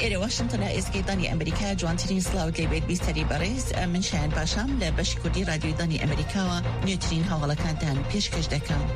إلى واشنطن إسكي ضاني أمريكا جوانترين سلاود لبيت بيستري باريس من شان باشام لبش كردي راديو ضاني أمريكا نيوترين هاولا كانتان بيشكش دكام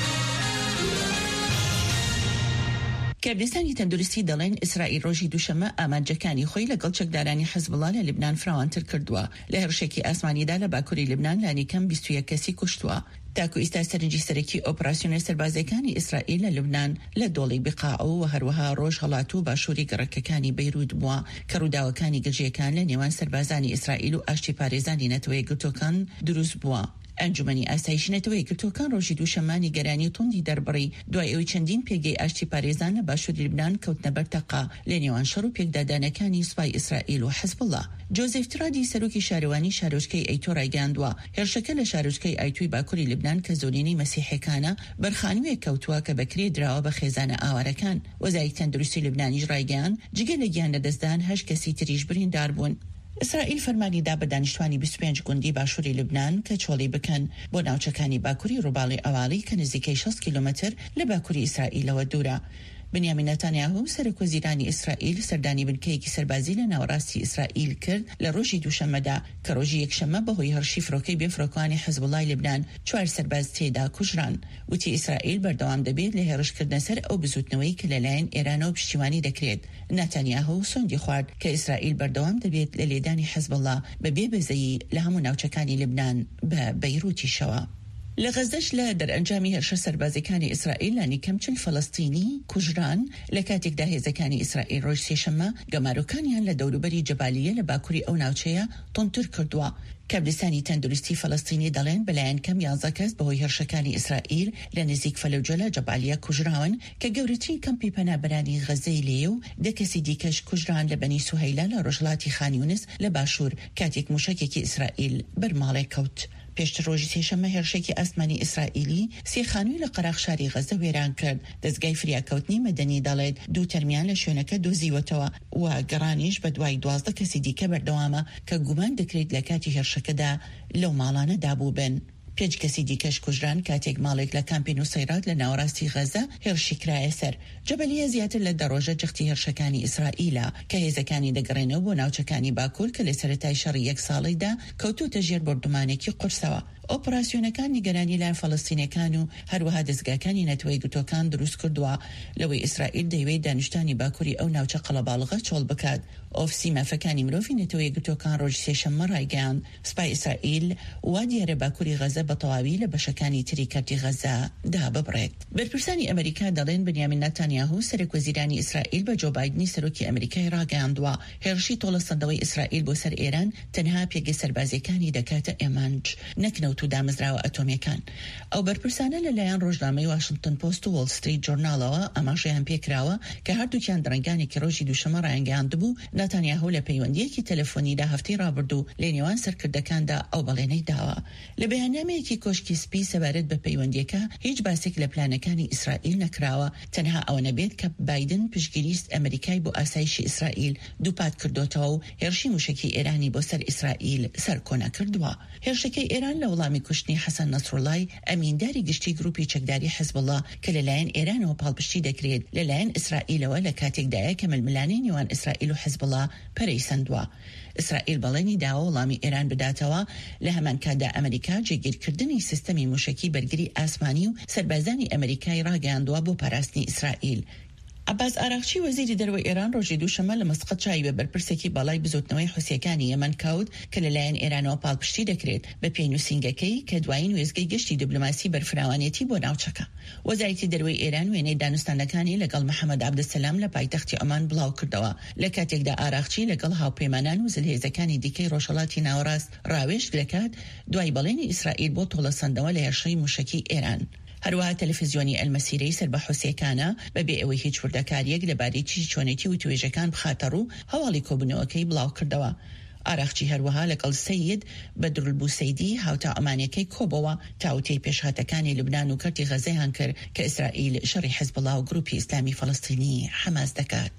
كابلستانی تەندروستی دەڵێن ئیسرائیل ڕۆژی دووشەمە ئامانجەکانی خۆی لەگەڵ چەکدارانی حەزبڵا لە لبنان فراوانتر کردووە. لە هێرشێکی ئاسمانیدا لە باکووری لبنان لانی کەم 21 کەسی کوشتووە. تاکو ئێستا سەرنجی سەرەکی ئۆپراسیۆنە سەربازەکانی ئیسرائیل لە لبنان لە دۆڵی بقاع و هەروەها ڕۆژ هەڵات و باشووری گەڕەکەکانی بەیروت بووە کە ڕووداوەکانی گەجیەکان لە نێوان سەربازانی ئیسرائیل و ئاشتی پارێزانی نەتەوەی گرتوەکان دروست بووە. ئەنجومەنی ئاسایشی نەتەوەی گرتوەکان ڕۆژی دووشەمانی گەرانی توندی دەربڕی دوای ئەوەی چەندین پێگەی ئاشتی پارێزان لە باشووری لبنان کەوتنە بەرتەقا لە نێوان شەڕ و پێکدادانەکانی سوپای ئیسرائیل و حەزبڵا. جۆزێف ترادی سەرۆکی شارەوانی شارۆچکەی ئەیتۆ ڕایگەاندووە هێرشەکە لە شارۆچکەی ئایتۆی باکووری لبنان کە زۆرینەی مەسیحیەکانە بەرخانوویەک کەوتووە کە بەکرێ دراوە بە خێزانە ئاوارەکان. وەزارەتی تەندروستی لبنانیش ڕایگەیاند جگە لە گیان لەدەستدان 8 کەسی تریش بریندار بوون. ئیسرائیل فەرمانی دا بە دانیشتوانی 25 گوندی باشووری لبنان کە چۆڵی بکەن بۆ ناوچەکانی باکووری ڕووباڵی ئەواڵی کە نزیکەی 60 کیلومتر لە باکووری ئیسرائیلەوە دوورە. بنیامین نەتانیاهو سەرۆکوەزیرانی ئیسرائیل سەردانی بنکەیەکی سەربازی لە ناوەڕاستی ئیسرائیل کرد لە ڕۆژی دووشەمەدا کە ڕۆژی یەکشەمە بەهۆی هەرشی فرۆکەی بێفرۆکانی حەزبڵای لبنان 4 سەرباز تێدا کوژران. وتی ئیسرائیل بەردەوام دەبێت لە هێرشکردنە سەر ئەو بزوتنەوەی کە لەلایەن ئێرانەوە پشتیوانی دەکرێت. نەتانیاهو سۆنگی خوارد کە ئیسرائیل بەردەوام دەبێت لە لێدانی حەزبڵا بەبێ بەزەیی لە هەموو ناوچەکانی لبنان بە بەیروتیشەوە. لە غەزەش لە دەرئەنجامی هێرشە سەربازەکانی ئیسرائیل لانی کەم 40 فەڵەستینی کوژران لە کاتێکدا هێزەکانی ئیسرائیل ڕۆژ سێشەمە گەماروکانیان لە دەوروبەری جەبالیە لە باکووری ئەو ناوچەیە تۆنتر کردووە. کابلستانی تەندروستی فەڵەستینی دەڵێن بەلایەن کەم 11 کەس بەهۆی هێرشەکانی ئیسرائیل لە نزیک فەلەوجە لە جەبالیە کوژراون کە گەورەترین کەمپی پەنابەرانی غەزەی لێ و 10 کەسی دیکەش کوژران لە بەنی سوهەیلا لە ڕۆژهەڵاتی خان یونس لە باشوور کاتێک موشکێکی ئیسرائیل بەرماڵێک کەوت. پێشتر ڕۆژی سێشەمە هێرشێکی ئاسمانی ئیسرائیلی سێ خانووی لە قەراغ شاری غەزە وێران کرد. دەستگای فریاکەوتنی مەدەنی دەڵێت 2 تەرمیان لە شوێنەکە دۆزیوەتەوە و گەڕانیش بە دوای 12 کەسی دیکە بەردەوامە کە گومان دەکرێت لە کاتی هێرشەکەدا لەو ماڵانە دابوو بن. 5 کەسی دیکەش کوژران کاتێک ماڵێک لە کامپی نوسەیرات لە ناوەڕاستی غەزە هێرشی کرایە سەر. جەبەلیە زیاتر لە دەڕۆژە جەختی هێرشەکانی ئیسرائیلە کە هێزەکانی دەگەڕێنەوە بۆ ناوچەکانی باکوور کە لە سەرەتای شەڕی 1 ساڵیدا کەوتوتە ژێر بردومانێکی قورسەوە. ئۆپراسیۆنەکان نیگەرانی لایەن فەڵەستینیەکان و هەروەها دەستگاکانی نەتەوەی گرتوەکان دروست کردووە لەوەی ئیسرائیل دەیەوێت دانیشتانی باکووری ئەو ناوچە قەڵەباڵغە چۆڵ بکات. ئۆفسی مافەکانی مرۆڤی نەتەوەی گرتوەکان ڕۆژی سێشەممە ڕایگەیاند سوپای ئیسرائیل وا دیارە باکووری غەزە بە تەواوی لە بەشەکانی تری کەرتی غەزە دا ببڕێت. بەرپرسانی ئەمریکا دەڵێن بنیامین نەتانیاهو سەرۆکوەزیرانی ئیسرائیل بە جۆ بایدنی سەرۆکی ئەمریکای ڕاگەیاندووە هێرشی تۆڵەسەندەوەی ئیسرائیل بۆ سەر ئێران تەنها پێگەی سەربازیەکانی دەکاتە ئێمانج نەکنەوت و دامەزراوە ئەتۆمیەکان. ئەو بەرپرسانە لەلایەن ڕۆژنامەی واشنگتن پۆست و وۆڵ ستریت جۆرناڵەوە ئەماژەیان پێکراوە کە هەردووکیان درەنگانێکی ڕۆژی دووشەمە ڕایانگەیاندبوو نەتانیاهو لە پەیوەندیەکی تەلەفۆنیدا هەفتەی ڕابردوو لە نێوان سەرکردەکاندا ئەو بەڵێنەی داوە. لە بەیاننامەیەکی کۆشکی سپی سەبارەت بە پەیوەندیەکە هیچ باسێک لە پلانەکانی ئیسرائیل نەکراوە تەنها ئەوە نەبێت کە بایدن پشتگیریست ئەمریکای بۆ ئاسایشی ئیسرائیل دووپات کردوتەوە و هێرشی موشکی ئێرانی بۆ سەر ئیسرائیل سەرکۆنا کردووە. هێرشەکەی ئێران لە وڵامی کوشتنی حەسەن نەسڕڵای ئەمینداری گشتی گروپی چەکداری حەزبڵا کە لەلایەن ئێرانەوە پاڵپشتی دەکرێت لەلایەن ئیسرائیلەوە لە کاتێکدایە کە ململانەی نێوان ئیسرائیل و حەزبڵا پەرەیسەندووە. ئیسرائیل بەڵێنی داوە وەڵامی ئێران بداتەوە لە هەمان کاتدا ئەمریکا جێگیرکردنی سیستەمی موشکی بەرگری ئاسمانی و سەربازانی ئەمریکای ڕاگەاندووە بۆ پاراستنی ئیسرائیل. عباس ئاراغچی وەزیری دەرەوەی ئێران ڕۆژی دووشەمە لە مەسقەت چاوی بە بەرپرسێکی باڵای بزوتنەوەی حوسیەکانی یەمەن کەوت کە لەلایەن ئێرانەوە پاڵپشتی دەکرێت بە پێی نووسینگەکەی کە دوایین وێستگەی گەشتی دیبلۆماسی بەرفراوانێتی بۆ ناوچەکە. وەزارەتی دەرەوەی ئێران وێنەی دانوستانەکانی لەگەڵ محەممەد عەبدەسەلام لە پایتەختی ئەمان بڵاو کردەوە لە کاتێکدا ئاراغچی لەگەڵ هاوپەیمانان و زلهێزەکانی دیکەی ڕۆژهەڵاتی ناوەڕاست ڕاوێژ دەکات دوای بەڵێنی ئیسرائیل بۆ تۆڵەسەندەوە لە هێرشەی موشکی ئێران. هەروەها تەلەڤیزیۆنی ئەلمەسیرەی سربەحوسیەکانە بەبێ ئەوەی هیچ وردەکاریەک لەبارەی چۆنێتی و توێژەکان بخاتە ڕوو هەواڵی کۆبوونەوەکەی بڵاو کردەوە. ئاراغچی هەروەها لەگەڵ سەید بەدروڵبوسەیدی هاوتا ئەمانەکەی کۆبەوە تاوتەی پێشهاتەکانی لوبنان و کەرتی غەزەیان کرد کە ئیسرائیل شەڕی حەزبڵا و گروپی ئیسلامی فەڵەستینی حەماس دەکات.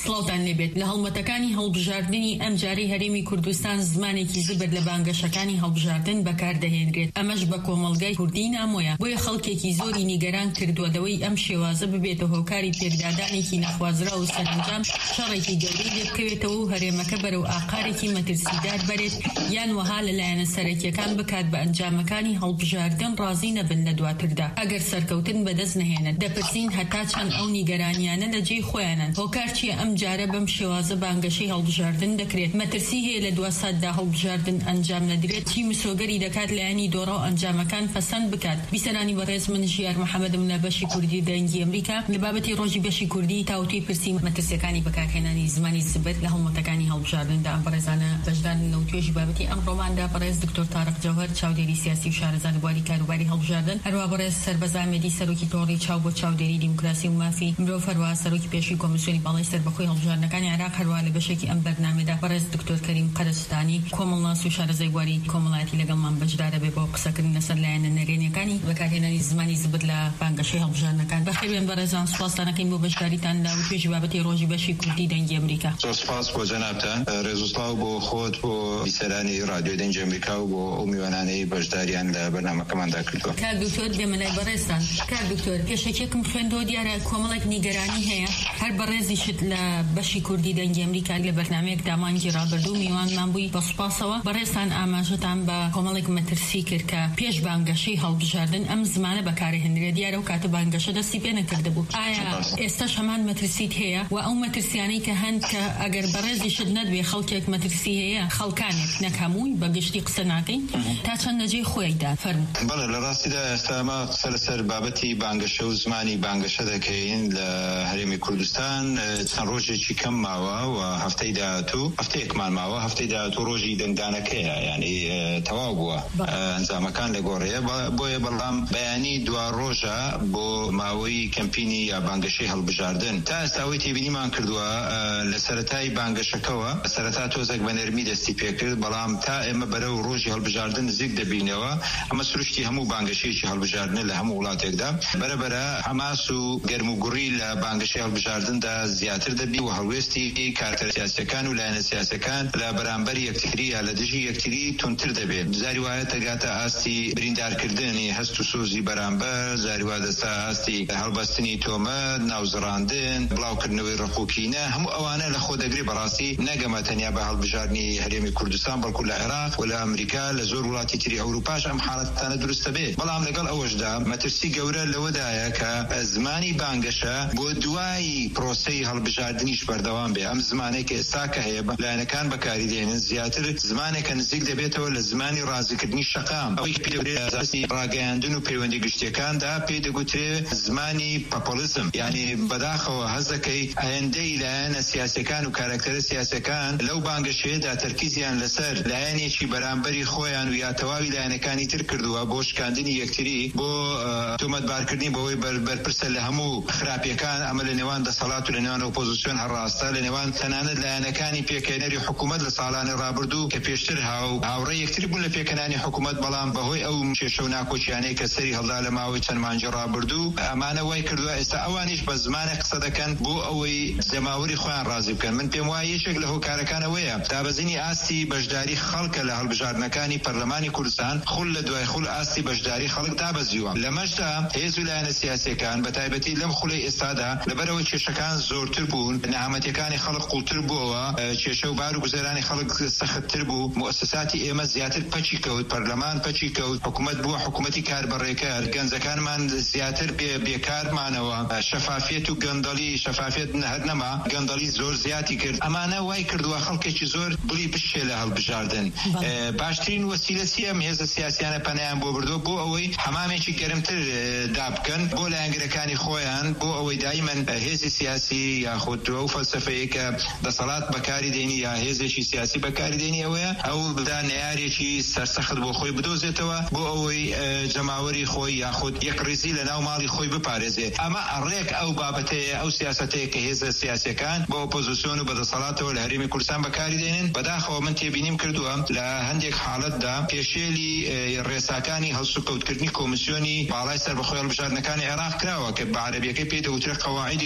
سڵاوتان لێبێت لە هەڵمەتەکانی هەڵبژاردننی ئەم جارەی هەرێمی کوردستان زمانێکی زبر لە بانگەشەکانی هەڵبژاردن بەکاردەهێنرێت ئەمەش بە کۆمەڵگای کوردی نامۆیە بۆیە خەڵکێکی زۆری نیگەران کردووەدەوەی ئەم شێوازە ببێتە هۆکاری پێدادانێکی نەخوازرا و سەرنجام شەڕێکی گەورەی لێ بکەوێتەوە و هەرێمەکە بەرەو ئاقارێکی مەترسیدار بەرێت یان وەها لەلایەنە سەرەکیەکان بکات بە ئەنجامەکانی هەڵبژاردن ڕازی نەبن لە دواتردا ئەگەر سەرکەوتن بەدەست نهێنن دەپرسین هەتا چەند ئەو نیگەرانیانە لە جێی خۆیانن هۆکار چیە ئەم جارە بەم شێوازە بانگەشەی هەڵبژاردن دەکرێت مەترسی هەیە لە 2 ساتدا هەڵبژاردن ئەنجام نەدرێت چی مسۆگەری دەکات لایەنی دۆڕە و ئەنجامەکان پەسەند بکات بیسەرانی بەڕێز من ژیار محەممەدم لە بەشی کوردی دەنگی ئەمریکا لە بابەتی ڕۆژی بەشی کوردی تاوتوی پرسی مەترسیەکانی بەکارهێنانی زمانی زبر لە هەڵمەتەکانی هەڵبژاردندا ئەم بەڕێزانە بەشدار و توێژی بابەتی ئەم ڕۆماندا بەڕێز دکتۆر تارق جەوهەر چاودێری سیاسی و شارەزای بواری کاروباری هەڵبژاردن هەروە بەڕێز سەربەز ئامێدی سەرۆکی تۆڕی چاو بۆ چاودێری دیموکراسی و مافی مرۆڤ هەروە سەرۆکی پێشووی کۆمیسیۆنی باڵای سەربەخۆی هەڵبژاردنەکانی عێراق هەروە لە بەشێکی ئەم بەرنامەدا بەڕێز دکتۆر کەریم قەرەستانی کۆمەڵناس و شارەزای بواری کۆمەڵایەتی لەگەڵمان بەشدارە بێ بۆ قسەکردن لەسەر لایەنە نەرێنیەکانی بەکارهێنانی زمانی زبر لە بانگەشەی هەڵبژاردنەکان بەخێوێن بەڕێزان سوپاسدانەکەین بۆ بەشداریتان لە توێژی بابەتی ڕۆژی بەشی کوردی دەنگی ئەمریکا سپاس بۆ جەنابتان ڕێزوسڵاو بۆ خۆت بۆ بیسەرانی رادیۆ دەنگی ئەمریکا و بۆ ئەو میوانانەی بەشداریان لە بەرنامەکەماندا کردووە کاک دکتۆر دێمە لای بەڕێزتان کاک دکتۆر پێشەکێکم خوێندەوە دیارە کۆمەڵێک نیگەرانی هەیە هەر بەڕێزیشت لە بەشی کوردی دەنگی ئەمریکا لە بەرنامەیەک دامانگی ڕابردوو میوانمان بووی بە سوپاسەوە بەڕێزتان ئاماژەتان بە کۆمەڵێک مەترسی کرد کە پێش بانگەشەی هەڵبژاردن ئەم زمانە بەکارهێنرێت دیارە و کاتە بانگەشە دەستی پێ نەکردبوو ئایا ئێستاش هەمان مەترسیت هەیە و ئەو مەترسیانەی کە هەند کە ئەگەر بەڕێزیشت نەدوێ خەڵکێک مەترسی هەیە خەڵکانێک نەکەمووی بەگشتی قسە ناکەین تا چەند نەجێ خۆیدا فەرموو بەڵێ لە ڕاستیدا ئێستا ئەمە قسە لەسەر بابەتی بانگەشە و زمانی بانگەشە دەکەین لە هەرێمی کوردستان چەند ڕۆژێکی کەم ماوە و هەفتەی داهاتوو هەفتەیەکمان ماوە هەفتەی داهاتوو ڕۆژی دەنگدانەکەیە یعنی تەواو بووە ئەنجامەکان لەگۆڕەیە بۆیە بەڵام بەیانی دوا ڕۆژە بۆ ماوەی کەمپینی یا بانگەشەی هەڵبژاردن تا ئێستاوەی تێبینیمان کردووە لە سەرەتای بانگەشەکەوە سەرەتا تۆزێک بە نەرمی دەستی پێکرد بەڵام تا ئێمە بەرەو ڕۆژی هەڵبژاردن نزیک دەبینەوە ئەمە سروشتی هەموو بانگەشەیەکی هەڵبژاردن لە هەموو وڵاتێکدا بەرەبەرە حماس و گەرموگوڕی لە بانگەشەی هەڵبژاردندا زیاتر دەبی و هەڵوێستی کارکەر سیاسیەکان و لایەنە سیاسیەکان لە بەرامبەر یەکتری یا لە دژی یەکتری تونتر دەبێت زاری وایە تەگاتە ئاستی بریندارکردنی هەست و سۆزی بەرامبەر زاری وا دەستا ئاستی هەڵبەستنی تۆمەت ناوزڕاندن بڵاوکردنەوەی ڕقوکینە هەموو ئەوانە لە خۆ دەگری بەڕاستی نەگەمە تەنیا بە هەڵبژاردننی هەرێمی کوردستان بەڵکو لە عێراق و لە ئەمریکا لە زۆر وڵاتی تری ئەوروپاش ئەم حاڵەتانە دروستە بێت بەڵام لەگەڵ ئەوەشدا مەترسی گەورە لەوەدایە کە زمانی بانگەشە بۆ دوایی پرۆسەی هەڵبژاردنیش بەردەوام بێ ئەم زمانێک کە ئێستا کە هەیە لایەنەکان بەکاری دێنن زیاتر زمانێکە نزیک دەبێتەوە لە زمانی ڕازیکردنی شەقام ئەوەی پێدەبێت ڕاگەیاندن و پەیوەندی گشتیەکاندا پێی دەگوترێت زمانی پاپۆلیزم یعنی بەداخەوە هەزەکەی هەندەی لایەنە سیاسیەکان و کارکتەرە سیاسیەکان لەو بانگەشەیەدا تەرکیزیان لەسەر لایەنێکی بەرامبەری خۆیان و یا تەواوی لایەنەکانی تر کردووە بۆ شکاندنی یەکتری بۆ تۆمەتبارکردنی بەوەی بەرپرسە لە هەموو خراپیەکان ئەمە لە نێوان دەسەڵات و لە نێوان ئۆپۆزیسیۆن هەڕاستە لە نێوان تەنانەت لایەنەکانی پێکەنەری حکوومەت لە ساڵانی ڕابردوو کە پێشتر هاوڕێی یەکتری بوون لە پێکەنانی حکوومەت بەڵام بەهۆی ئەو کێشە و ناکۆچیانەی کە سەری هەڵدا لە ماوەی چەند مانگی ڕابردوو ئەمانە وای کردووە ئێستا ئەوانیش بە زمانە قسە دەکەن بۆ ئەوەی زەماوەری خۆیان ڕازی بکەن من پێم وایە یەکێک لە هۆکارەکانەوەیە دابەزینی ئاستی بەشداری خەڵکە لە هەڵبژاردنەکانی پەرلەمانی کوردستان خول لە دوای خول ئاستی بەشداری خەڵک دابەزیوە لەمەشدا هێز و لایەنە سیاسیەکان بە تایبەتی لەم خولەی ئێستادا لەبەرەوەی کێشەکان زۆرتر بوون نەهامەتیەکانی خەڵک قوڵتر بووەوە کێشە و بار و گوزەرانی خەڵک سەختتر بوو مؤسساتی ئێمە زیاتر پەچی کەوت پەرلەمان پەچی کەوت حکوومەت بووە حکوومەتی کاربەڕێکەر گەنجەکانمان زیاتر بێکارمانەوە شەفافیت و گەندەڵی شەفافیت هەر نەما گەندەڵی زۆر زیاتی کرد ئەمانە وای کردووە خەڵکێکی زۆر بڵی بشێ لە هەڵبژاردن باشترین وەسیلە چیە هێزە سیاسیانە پەنایان بۆ بردو بۆ ئەوەی حەمامێکی گەرمتر دابکەن بۆ لایەنگرەکانی خۆیان بۆ ئەوەی دایمەن هێزی سیاسی یاخود ئەو فەلسەفەیە کە دەسەڵات بەکاری دێنی یا هێزێکی سیاسی بەکاری دێنی ئەوەیە ئەو بدا نەیارێکی سەرسەخت بۆ خۆی بدۆزێتەوە بۆ ئەوەی جەماوەری خۆی یاخود یەک ڕێزی لە ناو ماڵی خۆی بپارێزێ ئەمە ئەڕێک ئەو بابەتەیە ئەو سیاسەتەیە کە هێزە سیاسیەکان بۆ ئۆپۆزیسیۆن و بەدەسەڵاتەوە لە هەرێمی کوردستان بەکاری دێنن بەداخەوە من تێبینیم کردووە لە هەندێک حاڵەتدا پێشێلی ڕێساکانی هەڵسوکەوتکردنی کۆمیسیۆنی باڵای سەربەخۆی هەڵبژاردنەکانی عێراق کراوە کە بە عەرەبیەکەی پێی دەوترێت قەواعیدی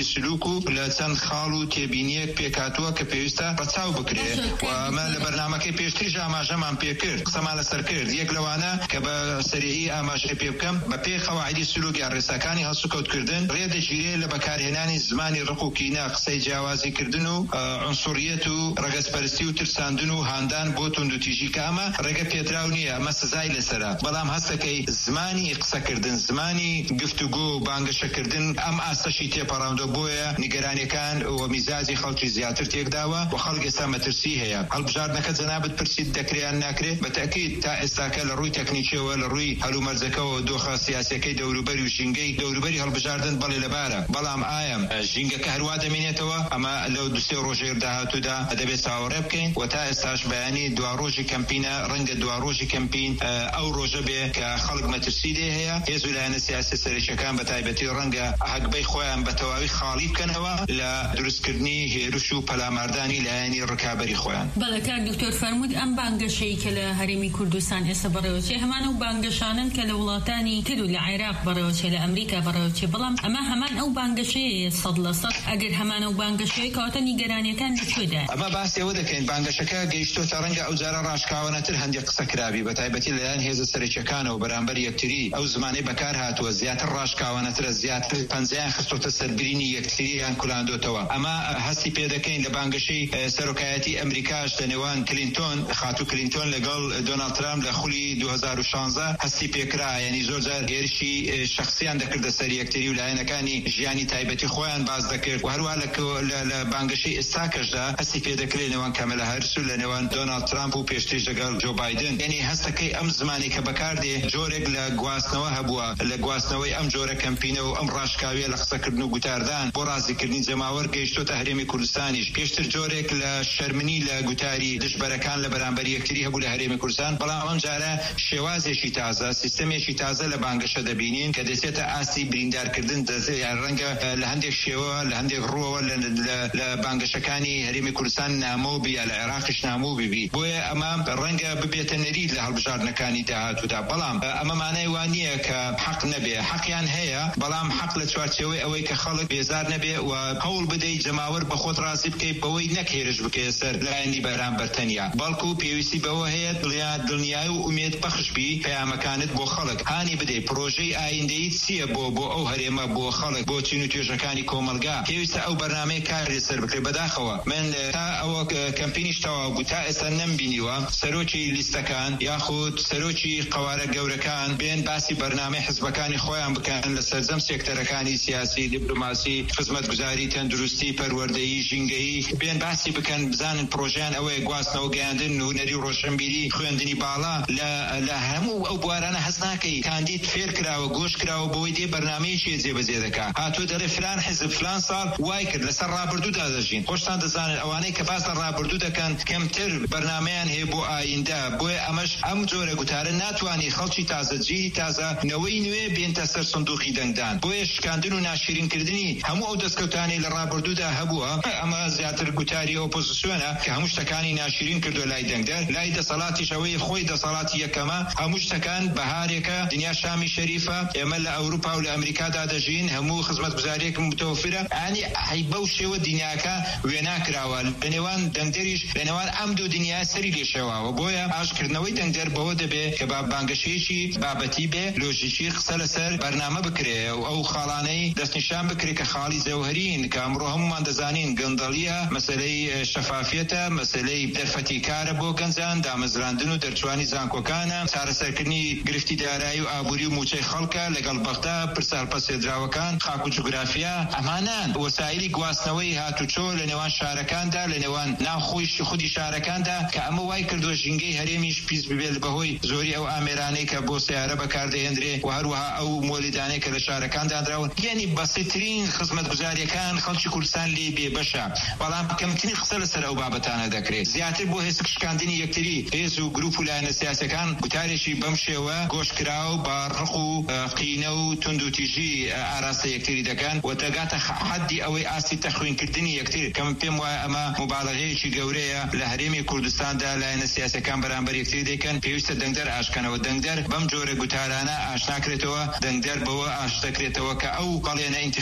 سلوک و لە چەند خاڵ و تێبینیەک پێکاتووە کە پێویستە ڕەچاو بکرێت و ئەمە لە بەرنامەکەی پێشتریش ئاماژەمان پێکرد قسەمان لەسەر کرد یەک لەوانە کە بە سەریعی ئاماژەی پێ بکەم بە پێی قەواعیدی سلوک یان ڕێساکانی هەڵسوکەوتکردن ڕێدەگیرێت لە بەکارهێنانی زمانی ڕق و کینە قسەی جیاوازیکردن و عنسوریەت و ڕەگەزپەرستی و ترساندن و هاندان بۆ توندوتیژی کە ئەمە ڕێگە پێدراو نییە ئەمە سزای لەسەرە بەڵام هەستەکەی زمانی قسەکردن زمانی گفتوگۆ و بانگەشەکردن ئەم ئاستەشی تێپەڕاندۆ بۆیە نیگەرانیەکان و میزاجی خەڵکی زیاتر تێکداوە و خەڵک ئێستا مەترسی هەیە هەڵبژاردنەکە جەنابەت پرسیت دەکرێت ناکرێت بە تەکید تا ئێستاکە لە ڕووی تەکنیکیەوە لە ڕووی هەلومەرجەکەەوە دۆخە سیاسەکەی دەوروبەری و ژینگەی دەوروبەری هەڵبژاردن بەڵێ لەبارە بەڵام ئایا ژینگەکە هەروە دەمێنێتەوە ئەمە لەو دوسێ ڕۆژێ داهاتوودا دەبێت چاوەڕێ بکەین و تا ئێستاش بەیانی دوا ڕۆژی کەمپینە ڕەنگە دوا ڕۆژی کەمپین ئەو ڕۆژە بێ کە خەڵک مەترسی دێ هەیە هێز و لایەنە سیاسی سەرێکیەکان بە تایبەتی ڕەنگە هەکبەی خۆیان بە تەواوی خاڵی بکەنەوە لە دروستکردنی هێرش و پەلاماردانی لایەنی ڕکابەری خۆیان. بەڵێ کاک دکتۆر فەرموود ئەم بانگەشەی کە لە هەرێمی کوردستان ئێستا بەڕێوەچێ هەمان ئەو بانگەشانن کە لە وڵاتانی تر و لە عێراق بەڕێوەچێ لە ئەمریکا بەڕێوەچێ بەڵام ئەمە هەمان ئەو بانگەشەیە 100% ئەگەر هەمان ئەو بانگەشەیە کەواتە نیگەرانیەکان لەکوێدا ئەمە باسی ئەوە دەکەین بانگەشەکە گەیشتۆتە ڕەنگە ئەو جارە ڕاشکاوانەتر هەندێک قسە کرابی بە تایبەتی لەلایەن هێزە سەرەکیەکانەوە بەرامبەر یەکتری ئەو زمانەی بەکار هاتووە زیاتر ڕاشکاوانەترە زیاتر پەنجەیان خستۆتە سەربرینی یەکترییان کولاندۆتەوە ئەمە هەستی پێ دەکەین لە بانگەشەی سەرۆکایەتی ئەمریکاش لە نێوان کلینتۆن خاتو کلینتۆن لەگەڵ دۆناڵد ترامپ لە خولی 2016 هەستی پێکرا یعنی زۆر جار هێرشی شخصیان دەکردە سەر یەکتری و لایەنەکانی ژیانی تایبەتی خۆیان باز دەکرد و هەروە لە بانگەشەی ئێستاکەشدا هەستی پێ دەکرێت نێوان کامەلا هەرس و لە نێوان دۆناڵد ترامپ و پێشتریش لەگەڵ جۆ بایدن یعنی هەستەکەی ئەم زمانی کە بەکاردێ جۆرێک لە گواستنەوە هەبووە لە گواستنەوەی ئەم جۆرە کەمپینە و ئەم ڕاشکاویە لە قسەکردن و گوتاردان بۆ ڕازیکردنی جەماوەر گەیشتۆتە هەرێمی کوردستانیش پێشتر جۆرێک لە شەرمنی لە گوتاری دژبەرەکان لە بەرامبەر یەکتری هەبوو لە هەرێمی کوردستان بەڵام ئەم جارە شێوازێکی تازە سیستەمێکی تازە لە بانگەشە دەبینین کە دەچێتە ئاستی بریندارکردن یان ڕەنگە لە هەندێک شێوە لە هەندێک ڕووەوە لە بانگەشەکانی هەرێمی کوردستان نامۆ بی لە عێراقش نامۆ ببی بۆیە ئەمە ڕەنگە ببێتە نەرید لە هەڵبژاردنەکانی داهاتوودا بەڵام ئەمە مانای وان نییە کە حەق نەبێ حەقیان هەیە بەڵام حەق لە چوارچێوەی ئەوەی کە خەڵک بێزار نەبێ و هەوڵ بدەیت جەماوەر بە خۆت ڕازی بکەیت بەوەی نەکێرش بکەیت سەر لایەنی بەرامبەر تەنیا بەڵکو پێویستی بەوە هەیە دڵنیای و ئومێد بەخش بی پەیامەکانت بۆ خەڵک هانی بدەیت پرۆژەی ئایندەیی چییە بۆ ئەو هەرێمە بۆ خەڵک بۆ چین و توێژەکانی کۆمەلگا پێویستە ئەو بەرنامەی کاری سەر بکرێت بەداخەوە من تا ئەوە کەمپینیش تەواو بوو تا ئێستا نەمبینیوە سەرۆکی لیستەکان یاخود سەرۆکی قوارە گەورەکان بێن باسی بەرنامەی حزبەکانی خۆیان بکەن لە سەرجەم سێکتەرەکانی سیاسی دیپلۆماسی خزمەتگوزاری تەندروستی پەروەردەیی ژینگەیی بێن باسی بکەن بزانن پرۆژیان ئەوەیە گواستنەوە گەیاندن هونەری و ڕۆشنبیری خوێندنی باڵا لە هەموو ئەو بوارانە هەست ناکەی کاندید فێر کراوە گۆش کراوە بۆی دێ بەرنامەیەکی جێبەجێ دەکات هاتووە دەڵێ فلان حزب فلان ساڵ وای کرد لەسەر ڕابردوودا دەژین خۆشتان دەزانن ئەوانەی کە باس لە ڕابردوو دەکەن کەمتر بەرنامەیان هەیە بۆ ئایندە بۆیە ئەمەش ئەم جۆرە گوتارە ناتوانێت خەڵکی تازە جیلی تازە نەوەی نوێ بێنتە سەر سندوقی دەنگدان بۆیە شکاندن و ناشرینکردنی هەموو ئەو دەستکەوتانی لە ڕابردوودا هەبووە ئەمە زیاتر گوتاری ئۆپۆزیسیۆنە کە هەموو شتەکانی ناشرین کردووە لای دەنگدار لای دەسەڵاتیش ئەوەی خۆی دەسەڵاتی یەکەمە هەموو شتەکان بەهارێکە دنیا شامی شەریفە ئێمە لە ئەوروپا و لە ئەمریکادا دەژین هەموو خزمەتگوزاریەک متەوفرە ئانی بەو شێوە دنیاکە وێنا کراوە لە نێوان دەنگدەریش لە نێوان ئەم دوو دنیا سەری لێشێواوە بۆیە ئاشکردنەوەی دەنگدەر بەوە دەبێت کە بانگەشەیەکی بابەتی بێ لۆژیکی قسە لەسەر بەرنامە بکرێ و ئەو خاڵانەی دەستنیشان بکرێ کە خاڵی زەوهرین کە ئەمڕۆ هەمومان دەزانین گەندەڵیە مەسەلەی شەفافیەتە مەسەلەی دەرفەتی کارە بۆ گەنجان دامەزراندن و دەرچوانی زانکۆکانە چارەسەرکردنی گرفتی دارایی و ئابووری و موچەی خەڵکە لەگەڵ بەغدا پرسەڵپەسێدراوەکان خاک و جوگرافیا ئەمانان وەسایلی گواستنەوەی هاتوچۆ لە نێوان شارەکاندا لە نێوان ناوخۆی خودی شارەکاندا کە ئەمە وای کردووە ژینگەی هەرێمیش پیس ببێت بەهۆی زۆری ئەو ئامێرانەی کە بۆ سیارە بەکاردەهێنرێ و هەروەها ئەو مۆلیدانەی کە لە شارەکاندا دراون یعنی بەسیترین خزمەتگوزاریەکان خەڵکی کوردستان لێ بێبەشە بەڵام کەمترین قسە لەسەر ئەو بابەتانە دەکرێت زیاتر بۆ هێزک شکاندنی یەکتری هێز و گروپ و لایەنە سیاسەکان گوتارێکی بەم شێوە گۆشکراو بە ڕق و قینە و تند و تیژی ئاراستە یەکتری دەکەن و دەگاتە حەدی ئەوەی ئاستی تەخوینکردنی یەکتر کەم پێم وایە ئەمە مبالغەیەکی گەورەیە لە هەرێمی کوردستاندا لایەنە سیاسەکان بەرامبەر یەکتری دەکەن پێویستە دەنگدەر ئاشکەنەوە دەنگدەر بەم جۆرە گوتارانە ئاشناکرێتەوە دەنگدەر بەوە ئاش دەکرێتەوە کە ئەو بەڵێنە ئینتیخابیانە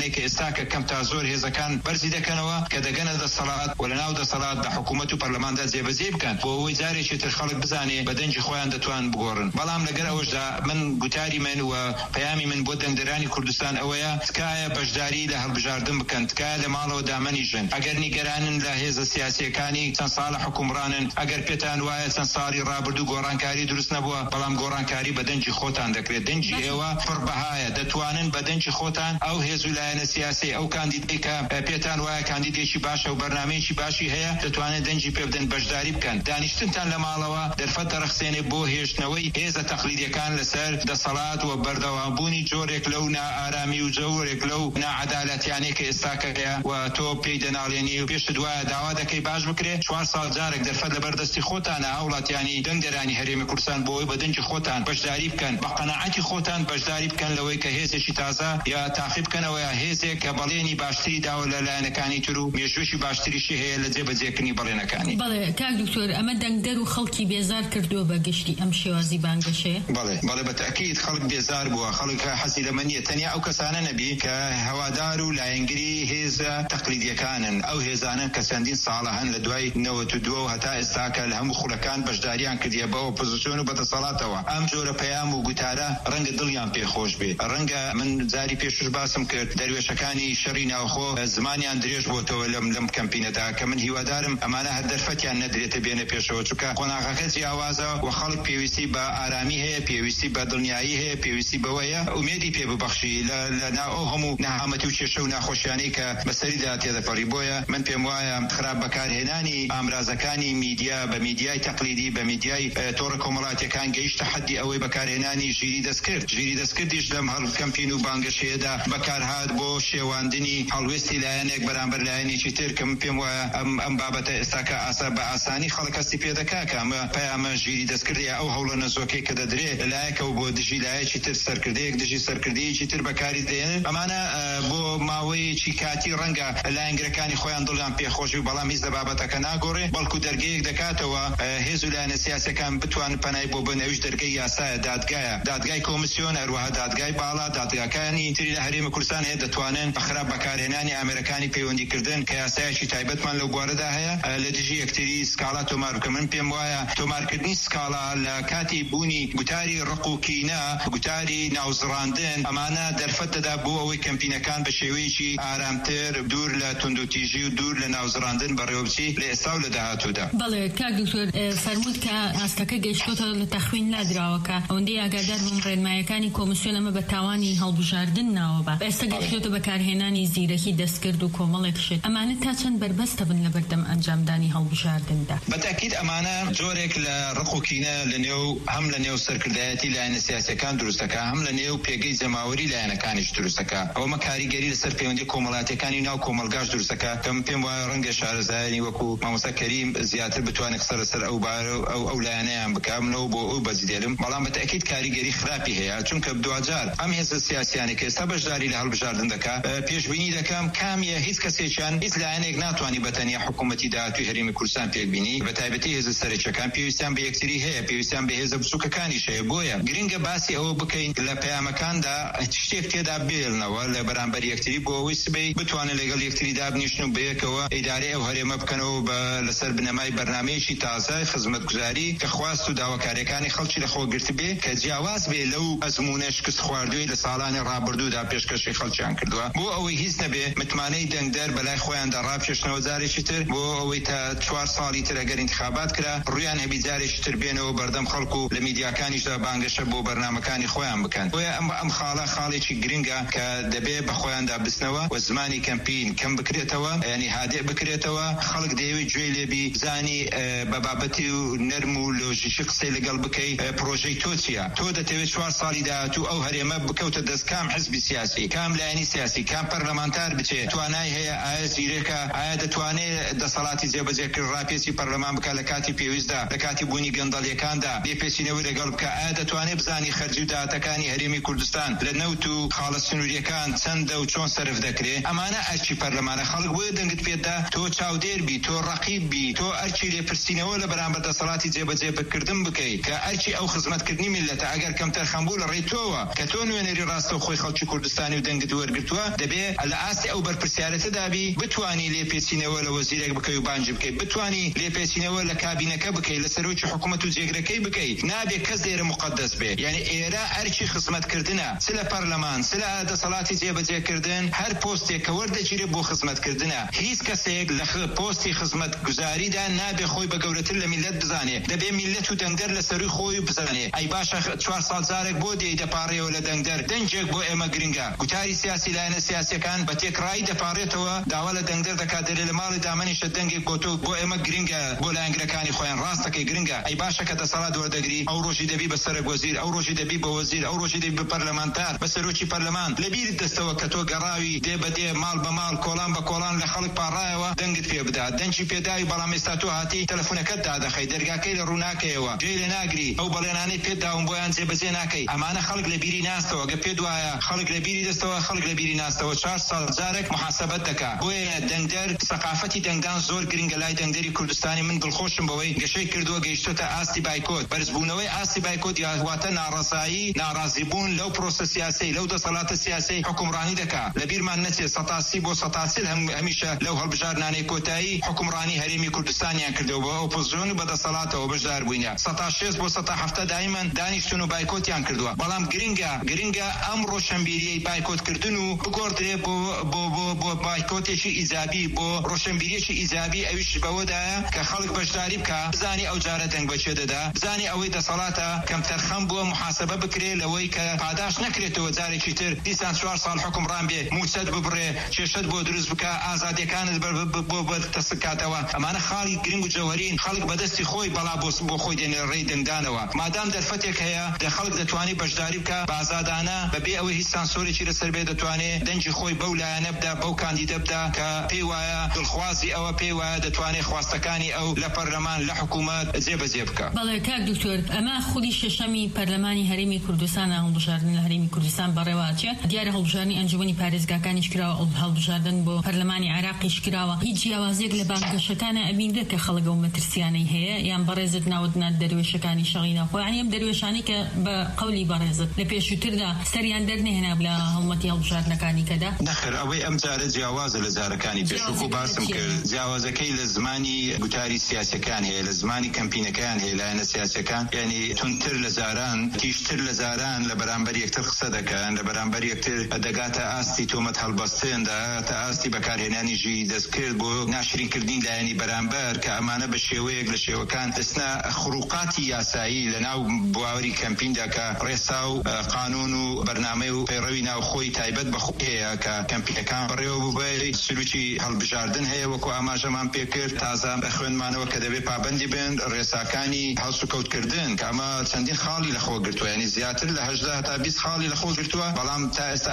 یانەی کە ئێستا کە کەم تا زۆر هێزەکان بەرزی دەکەنەوە کە دەگەنە دەسەڵات و لە ناو دەسەڵات لە حکوومەت و پەرلەماندا جێبەجێ بکەن بۆ ئەوەی جارێکی تر خەڵک بزانێ بە دەنجی خۆیان دەتوان بگۆڕن. بەڵام لەگەر ئەوەشدا من گوتاری من و پەیامی من بۆ دەنگدەرانی کوردستان ئەوەیە تکایە بەشداری لە هەڵبژاردن بکەن، تکایە لە ماڵەوە دامەنیژن. ئەگەر نیگەرانن لە هێزە سیاسیەکانی چەند ساڵە حکومڕانن، ئەگەر پێتان وایە چەند ساڵی ڕابردوو گۆڕانکاری دروست نەبووە، بەڵام گۆڕانکاری بە دەنجی خۆتان دەکرێت. دەنجی ئێوە پڕبەهایە، دەتوانن بە دەنجی خۆتان ئەو هێز و لایەنە سیاسی ئەو کاندیدەی کە پێتان وایە کاندیدێکی باشە و بەرنامەیەکی باشی هەیە دەتوانن دەنجی پێ بدەن، بەشداری بکەن. دانیشتنتان لە ماڵەوە دەرفەت دەرەخسێنێ بۆ هێشتنەوەی هێزە تەقلیدیەکان لەسەر دەسەڵات و بەردەوامبوونی جۆرێک لەو نائارامی و جۆرێک لەو نائەدالەتیانەی کە ئێستا هەیە و تۆ پێی دەناڵێنی و پێشت دوایە داوا دەکەی باش بکرێت. 4 ساڵ جارێک دەرفەت لەبەردەستی خۆتانە وڵاتیانی دەنگدەرانی هەرێمی کوردستان بۆەوەی بە دەنجی خۆتان بەشداری بکەن، بە قەناعەتی خۆتان بەشداری بکەن لەوەی کە هێزێکی تازە یا تاقیب بکەنەوە یا هێزێک کە بەڵێنی باشتری داوە لە لایەنەکانی تر و مێژوویی باشتریشی هەیە لە جێبەجێکردنی بەڵێنەکانی. بەڵێ کاک دکتۆر، ئەمە دەنگدەر و خەڵکی بێزار کردووە بە گشتی ئەم شێوازی بانگەشەیە؟ بەڵێ بەتەکید خەڵک بێزار بووە، خەڵک حەزی لەمە نییە. تەنیا ئەو کەسانە نەبی کە هەوادار و لایەنگری هێزە تەقلیدیەکانن، ئەو هێزانن کە چەندین ساڵە هەن لە دوای 92 و هەتا ئێستا کە لە هەموو خولەکان بەشداریان کردیە بە ئۆپۆزیسیۆن و بەدەسەڵاتەوە. ئەم جۆرە پەیام و گوتارە ڕەنگە دڵیان پێخۆش بێ، ڕەنگە من جاری پێشش باسم کرد دەروێشەکانی شەڕی ناوخۆ زمانیان درێژ بۆتەوە لەم کەمپینەدا کە من هیوادارم ئەمانە هەر دەرفەتیان نەدرێتە بێنە پێشەوە، چونکە قۆناغەکە جیاوازە و خەڵک پێویستی بە ئارامی هەیە، پێویستی بە دڵنیایی هەیە، پێویستی بەوەیە ئومێدی پێ ببەخشی لە ناو ئەو هەموو نەهامەتی و کێشە و ناخۆشیانەی کە بەسەریدا تێدەپەڕی. بۆیە من پێم وایە خراپ بەکارهێنانی ئامرازەکانی میدیا بە میدیای تەقلیدی بە میدیای تۆڕە کۆمەڵاتیەکان گەیشتە حەدی ئەوەی بەکارهێنانی ژیری دەستکردیش لەم هەڵکەمپین و بانگەشەیەدا بەکارهات بۆ شێواندنی هەڵوێستی لایەنێک بەرامبەر لایەنێکی تر کە من پێم وایە ئەم بابەتە ئێستا کە بە ئاسانی خەڵک هەستی پێ دەکا کە ئەمە پەیامە ژیری دەستکردی ئەو هەوڵە نەزۆکەی کە دەدرێت لایەکە و بۆ دژی لایەکی تر سەرکردەیەک دژی سەرکردەیەکی تر بەکاری دێنن. ئەمانە بۆ ماوەیەکی کاتی ڕەنگە لایەنگرەکانی خۆیان دڵیان پێخۆشی و بەڵام هیچ لە بابەتەکە ناگۆڕێ، بەڵکو دەرگەیەک دەکاتەوە هێز و لایەنە سیاسیەکان بتوان پەنای بۆ بن. ئەویش دەرگەی یاسایە، دادگای کۆمیسیۆن، هەروەها دادگای باڵا، دادگاکانی تری لە هەرێمی کوردستان هەیە دەتوانن بە خراپ بەکارهێنانی ئامێرەکانی پەیوەندیکردن کە یاسایەکی تایبەتمان لەو بوارەدا هەیە لە دژی یەکتری سکاڵا تۆمار بکەن. من پێم وایە تۆمارکردنی سکاڵا لە کاتی بوونی گوتاری ڕق و کینە، گوتاری ناوزڕاندن، ئەمانە دەرفەت دەدا بۆ ئەوەی کەمپینەکان بە شێوەیەکی ئارامتر دوور لە توندوتیژی و دوور لە ناوزڕاندن بەڕێوەبچی لە ئێستا و لە داهاتوودا. بەڵێ کاک دکتۆر، فەرمووت کە ئاستەکە گەیشتۆتە لە تەخوین لادراوەکە ئەوەندەی ئاگادار بووم ڕێنمایەکانی کۆمیسیۆن ئەمە بە تاوانی هەڵبژاردن ناوە بە ئێستا گەیشتۆتە بەکارهێنانی زیرەکی دەستکرد و کۆمەڵێک شت. ئەمانە تا چەند بربەستە بن لە بەردەم ئەنجامدانی هەڵبژاردندا؟ بەتاکید ئەمانە جۆرێک لە ڕق و کینە هەم لە نێو سەرکردایەتی لایەنە سیاسیەکان دروستەکە، هەم لە نێو پێگەی زەماوەری لایەنەکانیش دروستەکە. ئەومە کاریگەری لەسەر پەیوەندی کۆمەڵاتیەکانی ناو کۆمەلگاش دروستەکە کە پێم وایە ڕەنگە شارەزایانی وەکو مامۆستا کەریم زیاتر بتوانێت قسە لەسەر ئەو لایەنەیان بکەمەوە بۆ ئەو بەزیدێرم. بەڵام بەتاکید کاریگەری خراپی هەیە، چونکە دوجار ئەم هێزە سیاسیانی کە ئێستا بەشداری لە هەڵبژاردن دەکات پێشبینی دەکەم کامیە هیچ کەسێکیان هیچ لایەنێک ناتوانانی بەتەنیا حکوومەتی داهاتووی هەرێمی کوردستان پێبینی. بەتایبەتی هێزە سەرچەکان پێویستیان بە یەکتری هەیە، پێویستیان بە هێزە بچووکەکانیش هەیە. بۆیە گرنگە باسی ئەوە بکەین لە پەیامەکاندا شتێک تێدا بێڵنەوە لە بەرامبەر یەکتری بۆ ئەوەی سبەی بتوانن لەگەڵ یەکتری دابنیشن و بەیەکەوە ئیدارەی ئەو هەرێمە بکەنەوە لەسەر بنەمای بەرنامەیەکی تازە خزمەتگوزاری کە خواست و داواکاریەکانی خەڵکی لەخۆگرت بێ کە جیاواز بێ لەو ئەزمونە شکست خواردووی لە ساڵانی ڕابردوودا پێشکەشی خەڵکیان کردووە، بۆ ئەوەی هیچ نەبێ متمانەی دەنگدەر بەلای خۆیاندا ڕابکێشنەوە جارێکی تر، بۆ ئەوەی تا 4 ساڵی تر ئەگەر انتخابات کرا ڕویان هەبی جارێکی تر بێنەوە بەردەم خەڵکو و لە میدیاکانیشدا بانگەشە بۆ بەرنامەکانی خۆیان بکەن. بۆیە ئەم خاڵێکی گرنگە کە دەبێ بە خۆیاندا بستنەوە و زمانی کەمپین کەم بکرێتەوە، ینی هادێ بکرێتەوە، خەڵک دەیەوێت گوێی لێبی زانی بە بابەتی و نەرم و لۆژیکی قسەی لەگەڵ بکەی پرۆژەی تۆ چییە؟ تۆ دەتەوێت 4 ساڵی داهاتوو ئەو هەرێمە بکەوتە دەست کام حزبی سیاسی، کام لایەنی سیاسی، کام پەرلەمانتار بچێت، توانای هەیە ئایا زیرەکە، ئایا دەتوانێت دەسەڵاتی جێبەجێکرد ڕاپێچی پەرلەمان بکە لە کاتی پێویستدا، لە کاتی بوونی گەندەڵیەکاندا بێپێچینەوەی لەگەڵ بکە، ئایا دەتوانێت بزانی خەرجی و داهاتەکانی هەرێمی کوردستان لە نەوت و خاڵە سنووریەکان چەندە و چۆن سەرف دەکرێت؟ ئەمانە ئەرچی پەرلەمانە. خەڵک بۆیە دەنگت پێدا تۆ چاودێر بی، تۆ ڕەقیب بی، تۆ ئەرچی لێپرسینەوە لە بەرامبەر دەسەڵاتی جێبەجێ بکردن بکەیت کە ئەرچی ئەو خزمەتکردنی میلەتە ئەگەر کەمتر خەمبوو لە ڕێی تۆوە کە تۆ نوێنەری ڕاستە و خۆی خەڵکی کوردستانی و دەنگت وەرگرت وەرگرتووە دەبێ لە ئاستی ئەو بەرپرسیارەتەدابی بتوانی لێپێچینەوە لە وەزیرێک بکەی و بانج بکەی، بتوانی لێپێچینەوە لە کابینەکە بکەی، لە سەرۆکی حکوومەت و جێگرەکەی بکەی، نابێ کەس لێرە مقدس بێ. یعنی ئێرە ئەرکی خزمەتکردنە، چ لە پەرلەمان چ لە دەسەڵاتی جێبەجێکردن، هەر پۆستێک کە وەردەگیرێت بۆ خزمەتکردنە. هیچ کەسێک لە پۆستی خزمەتگوزاریدا نابێ خۆی بە گەورەتر لە میلەت بزانێ، دەبێ میلەت و دەنگدەر لە سەروی خۆی بزانێ. ئەی باشە 4 ساڵ جارێک بۆ دێی دەپارڕێەوە لە دەنگدەر، دەنجێک بۆ ئێمە گرنگە. گوتاری سیاسی لایەنە سیاسیەکان بە تێکڕایی دەپارڕێتەوە، داوا لە دەنگدەر دەکات، دەرێ لە ماڵی دامەنیشە دەنگێک بۆ تۆ بۆ ئێمە گرنگە، بۆ لایەنگرەکانی خۆیان ڕاستەکەی گرنگە. ئەی باشە کە دەسەڵات وەردەگری، ئەو ڕۆژی دەبی بە سەرۆک وەزیر، ئەو ڕۆژی دەبی بە وەزیر، ئەو ڕۆژی دەبی بە پەرلەمانتار، بە سەرۆکی پەرلەمان. لەبیرت دەستەوە کە تۆ گەڕاوی دێ بەدێ ماڵ بە ماڵ کۆڵان بە کۆڵان لە خەڵک پاڕایەوە دەنگت پێ بدات، دەنگی پێداوی، بەڵام ئێستا تۆ هاتی تەلەفۆنەکەت دادەخەی، دەرگاکەی لە ڕووناکەیەوە، جێی لێ ناگری، ئەو بەڵێنانەی پێداون بۆیان جێبەجێ ناکەی. ئەمانە خەڵک لە بیری ناستەوە، گە پێ دوایە خەڵک لە بیری دەستەوە، خەڵک لە بیری ناستەوە 4 ساڵ جارێک محاسبەت دەکات. بۆیە دەنگدەر سەقافەتی دەنگدان زۆر گرنگە لای دەنگدەری کوردستانی. من دڵخۆشم بەوەی گەشەی کردووە گەیشتۆتە ئاستی بایکۆت، بەرزبوونەوەی ئاستی بایکۆت یاواتە ناڕەزایی، ناڕازیبوون لەو پرۆسە سیاسی، لەو دەسەڵاتە سیاسی حکومڕانی دەکات. لەبیرمان نەچێت 180 بۆ 180 هەمیشە لەو هەڵبژارنانەی کۆتایی حکومڕانی هەرێمی کوردستانیان کردەوە، بۆ ئۆپۆزیسیۆن و بە دەسەڵاتەوە بەشدار بووینە. 160 بۆ 170 دایمەن دانیشتون و بایکۆتیان کردووە. بەڵام گرنگە ئەم ڕۆشنبیریەی بایکۆتکردن و بگۆڕدرێ بۆ بایکۆتێکی ئیجابی، بۆ ڕۆشنبیریەکی ئیجابی. ئەویش بەوەدایە کە خەڵک بەشداری بکە، بزانی ئەو جارە دەنگ بەچێ دەدا، بزانی ئەوەی دەسەڵاتە کەم تەرخەم بووە محاسبە بکرێ لەوەی کە پاداش نەکرێتەوە جارێکی تر دیسان 4 ساڵ حکومڕان بێ، موچەت ببڕێ، کێشەت بۆ دروست بکە، ئازادیەکانت بۆ بەدەستکاتەوە. ئەمانە خاڵی گرنگ و جەوهەرین، خەڵک بەدەستی خۆی بەڵا بۆ خۆی دێنێ ڕێی دەنگدانەوە. مادام دەرفەتێک هەیە خەڵک دەتوانێت بەشداری بکە بە ئازادانە، بەبێ ئەوەی هیچ سانسۆرێکی لەسەر بێ، دەتوانێت دەنگی خۆی بەو لایەنە بدا، بەو کاندیدە بدا کە پێی وایە دڵخوازی ئەوە، پێی وایە دەتوانێت خواستەکانی ئەو لە پەرلەمان لە حکوومەت جێبەجێ بکە. بەڵێ کاک دکتۆر، ئەمە خودی شەشەمی پەرلەمانی هەرێمی کوردستان هەڵبژاردن لە هەرێمی کوردستان بەڕێوەچێ، دیارە هەڵبژاردننی ئەنجومەنی پارێزگاکانیش کراوە، هەڵبژاردن بۆ پەرلەمانی عێراقیش کراوە. هیچ جیاوازێک لە بانگەشەکانە ئەبینرێت کە خەڵک ئەو مەترسیانەی هەیە، یان بەڕێزت ناوتنات دەروێشەکانی شەڕینە خۆ، یعنی ئەم دەروێشانی کە بە قەولی بەڕێزت لە پێشووتردا سەریان دەرنێهێنا لە هەڵمەتی هەڵبژاردنەکانی کەدا. نەخێر، ئەوەی ئەم جارە جیاوازە لە جارەکانی پێشوو باسم کرد. جیاوازەکەی لە زمانی گوتاری سیاسەکان هەیە، لە زمانی کەمپینەکان هەیە، لایەنە سیاسەکان، یعنی تونتر لە زاران، تیشتر لە زاران لە بەرامبەر یەکتر قسە دەکەن، لە بەرامبەر یەکتر دەگاتە ئاستی تۆمەت هەڵبەستن، دەگاتە ئاستی بەکارهێنانیژی دەستکرد بۆ ناشرینکردنی لایەنی بەرامبەر، کە ئەمانە بە شێوەیەک لە شێوەکان دەستنا خروقاتی یاسایی لە ناو بواوەری کەمپیندا، کە ڕێسا و قانون و بەرنامەی و پەیڕەوی ناوخۆی تایبەت بەخۆیە کە کەمپینەکان بڕێوە بووبێ. سلوکی هەڵبژاردن هەیە، وەکو ئاماژەمان پێکرد، تازە خوێنمانەوە کە دەبێت پابەندی بن ڕێساکانی هەڵس و کەوتکردن، کە ئەمە چەندین خاڵی لەخۆ گرتووە، یعنی زیاتر لە 18 تا 20 خاڵی لەخۆ گرتووە. بەڵام تا ئێستا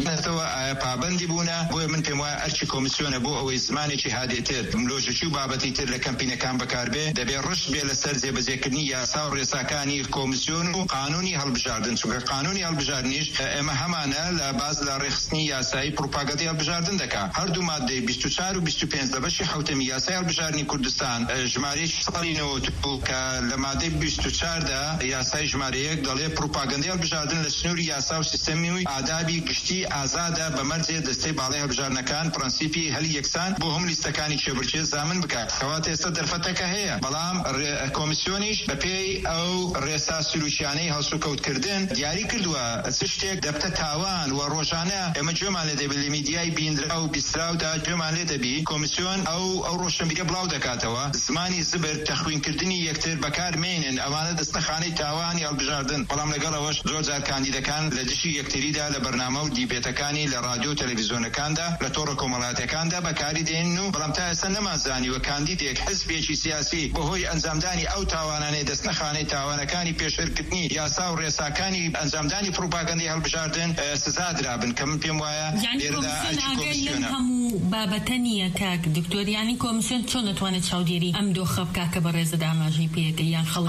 ئایا پابەندی بوونە؟ بۆیە من پێم وایە ئەرچی کۆمیسیۆنە بۆ ئەوەی زمانێکی هادێتر، ملۆژەکی و بابەتی تر لە کەمپینەکان بەکاربێ، دەبێت ڕشت بێ لەسەر جێبەجێکردنی یاسا و ڕێساکانی کۆمیسیۆن و قانونی هەڵبژاردن. چونکە قانونی هەڵبژاردنیش ئێمە هەمانە لە باز لە ڕێخستنی یاسایی پروپاگەندی هەڵبژاردن دەکات. هەردوو مادەی 24 و 25 لە بەشی حوتەمی یاسای هەڵبژاردننی کوردستان ژمارەیەکی ساڵی 90 کە لە مادەی 24 دا یاسای ژمارە 1 دەڵێ پروپاگەندی هەڵبژاردن لە سنووری یاسا و سیستەمی و ئادابی گشتی ئازادە بەمەرجێ دەستەی باڵای هەڵبژاردنەکان پرەنسیپی هەلی یەکسان بۆ هەموو لیستەکانی چێبرچێ زامن بکات. کەواتە ئێستا دەرفەتەکە هەیە، بەڵام کۆمیسیۆنیش بەپێی ئەو ڕێسا سروشیانەی هەڵسوکەوتکردن دیاری کردووە چ شتێک دەبتە تاوان و ڕۆژانە ئێمە گوێمان لێ دەبێت لە میدیای بیندرا و بیستراودا گوێمان لێ دەبی کۆمیسیۆن ئەو ڕۆشنبیرە بڵاو دەکاتەوە. زمانی زبر تەخوینکردنی یەکتر بەکارمێنن، ئەوانە دەستەخانەی تاوانی هەڵبژاردن. بەڵام لەگەڵەوەش زۆر جار کاندیدەکان لە دشی یەکتریدا لە بەرنامە و دیبێتەکانی لە رادیۆ و تەلەڤیزیۆنەکاندا لە تۆڕە کۆمەڵایەتەکاندا بەکاری دێنن و بەڵام تا ئێستا نەمازانیوە کاندیدێک حزبێکی سیاسی بەهۆی ئەنجامدانی ئەو تاوانانەی دەستنەخانەی تاوانەکانی پێشێرکردنی یاسا و ڕێساکانی ئەنجامدانی پروپاگەندی هەڵبژاردن سزا درابن، کە من پێم وایە هەموو بابەتەنیە کاک دکتۆر یانی کۆمیسیۆن چۆن دەتوانێت چاودێری ئەم دۆخە بکات کە بەڕێزە داماژی پێەکە یان خەڵک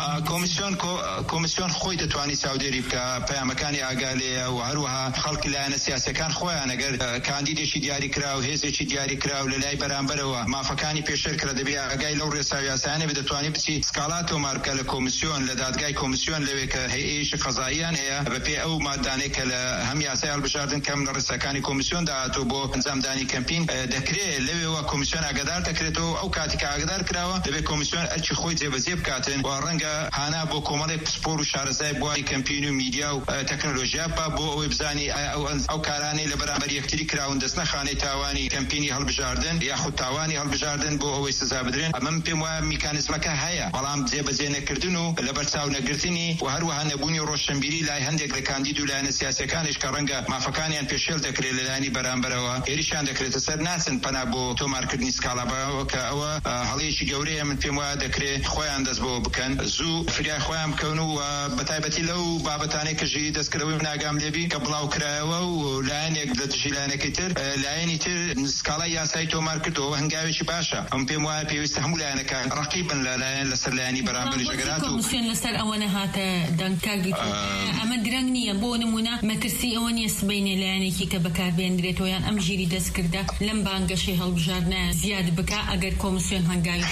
کۆمیسیۆن خۆی دەتوانێت چاودێری بکە پەیامەکانی ئاگالەیە و هەروەها خەڵکی لایەنە سیاسەکان خۆیان ئەگەر کاندیدێکی دیاری کرا و هێزێکی دیاری کرا و لە لای بەرامبەرەوە مافەکانی پێشێر کرا دەبێت ئاگای لەو ڕێساوی یاسایانە دەتوانێت بچی سکاڵا تۆمار بکە لە کۆمیسیۆن لە دادگای کۆمیسیۆن لەوێ کە هەیئەیەکی قەزاییان هەیە بەپێ ئەو مادانەی کە لە هەم یاسای هەڵبژاردن کەم لە ڕێساکانی کۆمیسیۆن داهاتوو بۆ ئەنجامدانی کەمپین دەکرێت لەوێەوە کۆمیسیۆن ئاگادار دەکرێتەوە ئەو کاتی کە ئاگادار کراوە دەبێت کۆمیسیۆن ئەرچی خۆی جێبەجێ بکاتن و ڕەنگە هانا بۆ کۆمەڵێک پسپۆر و شارەزای بواری کەمپین و میدیا و تەکنۆلۆژیا بۆ ئەوەی بزانی ئەو کارانەی لە بەرامبەر یەکتری کراون دەست نەخانەی تاوانی کەمپینی هەڵبژاردن یاخود تاوانی هەڵبژاردن بۆ ئەوەی سزا بدرێن ئەمەم پێم وایە میکانیزمەکە هەیە بەڵام جێبەجێ نەکردن و لەبەرچاو نەگرتنی و هەروەها نەبوونی ڕۆشنبیری لای هەندێک لە کاندید و لایەنە سیاسیەکانیش کە ڕەنگە مافەکانیان پێشێل دەکرێت لەلایەنی بەرامبەرەوە هێریشان دەکرێتە سەر ناچن پەنا بۆ تۆمارکردنی سکاڵابەوە کە ئەوە هەڵەیەکی گەورەیە من پێم وایە دەکرێت خۆیان دەست بۆ بکەن زوو فریای خۆیان بکەون و بەتایبەتی لەو بابەتانەی کەژی دەستکردەوەی ناگام لێبی کە بڵاو کرایەوە و لایەنێک لە دژی لایەنەکەی تر لایەنی تر سکاڵای یاسایی تۆمار کردەوە هەنگاوێکی باشە ئەم پێم وایە پێویستە هەموو لایەنەکان ڕەقیبن لەلایەن لەسەر لایەنی بەرامبەری ژەگەرات و کۆمیسیۆن لەسەر ئەوە نەهاتە دەنگکاری ئەمە درەنگ نییە بۆ نمونە مەترسی ئەوە نیە سبەینێ لایەنێکی کە بەکاربێنرێتەوە یان ئەم ژیری دەستکردە لەم بانگەشەی هەڵبژاردنە زیاد بکە ئەگەر کۆمیسیۆن هەنگاوی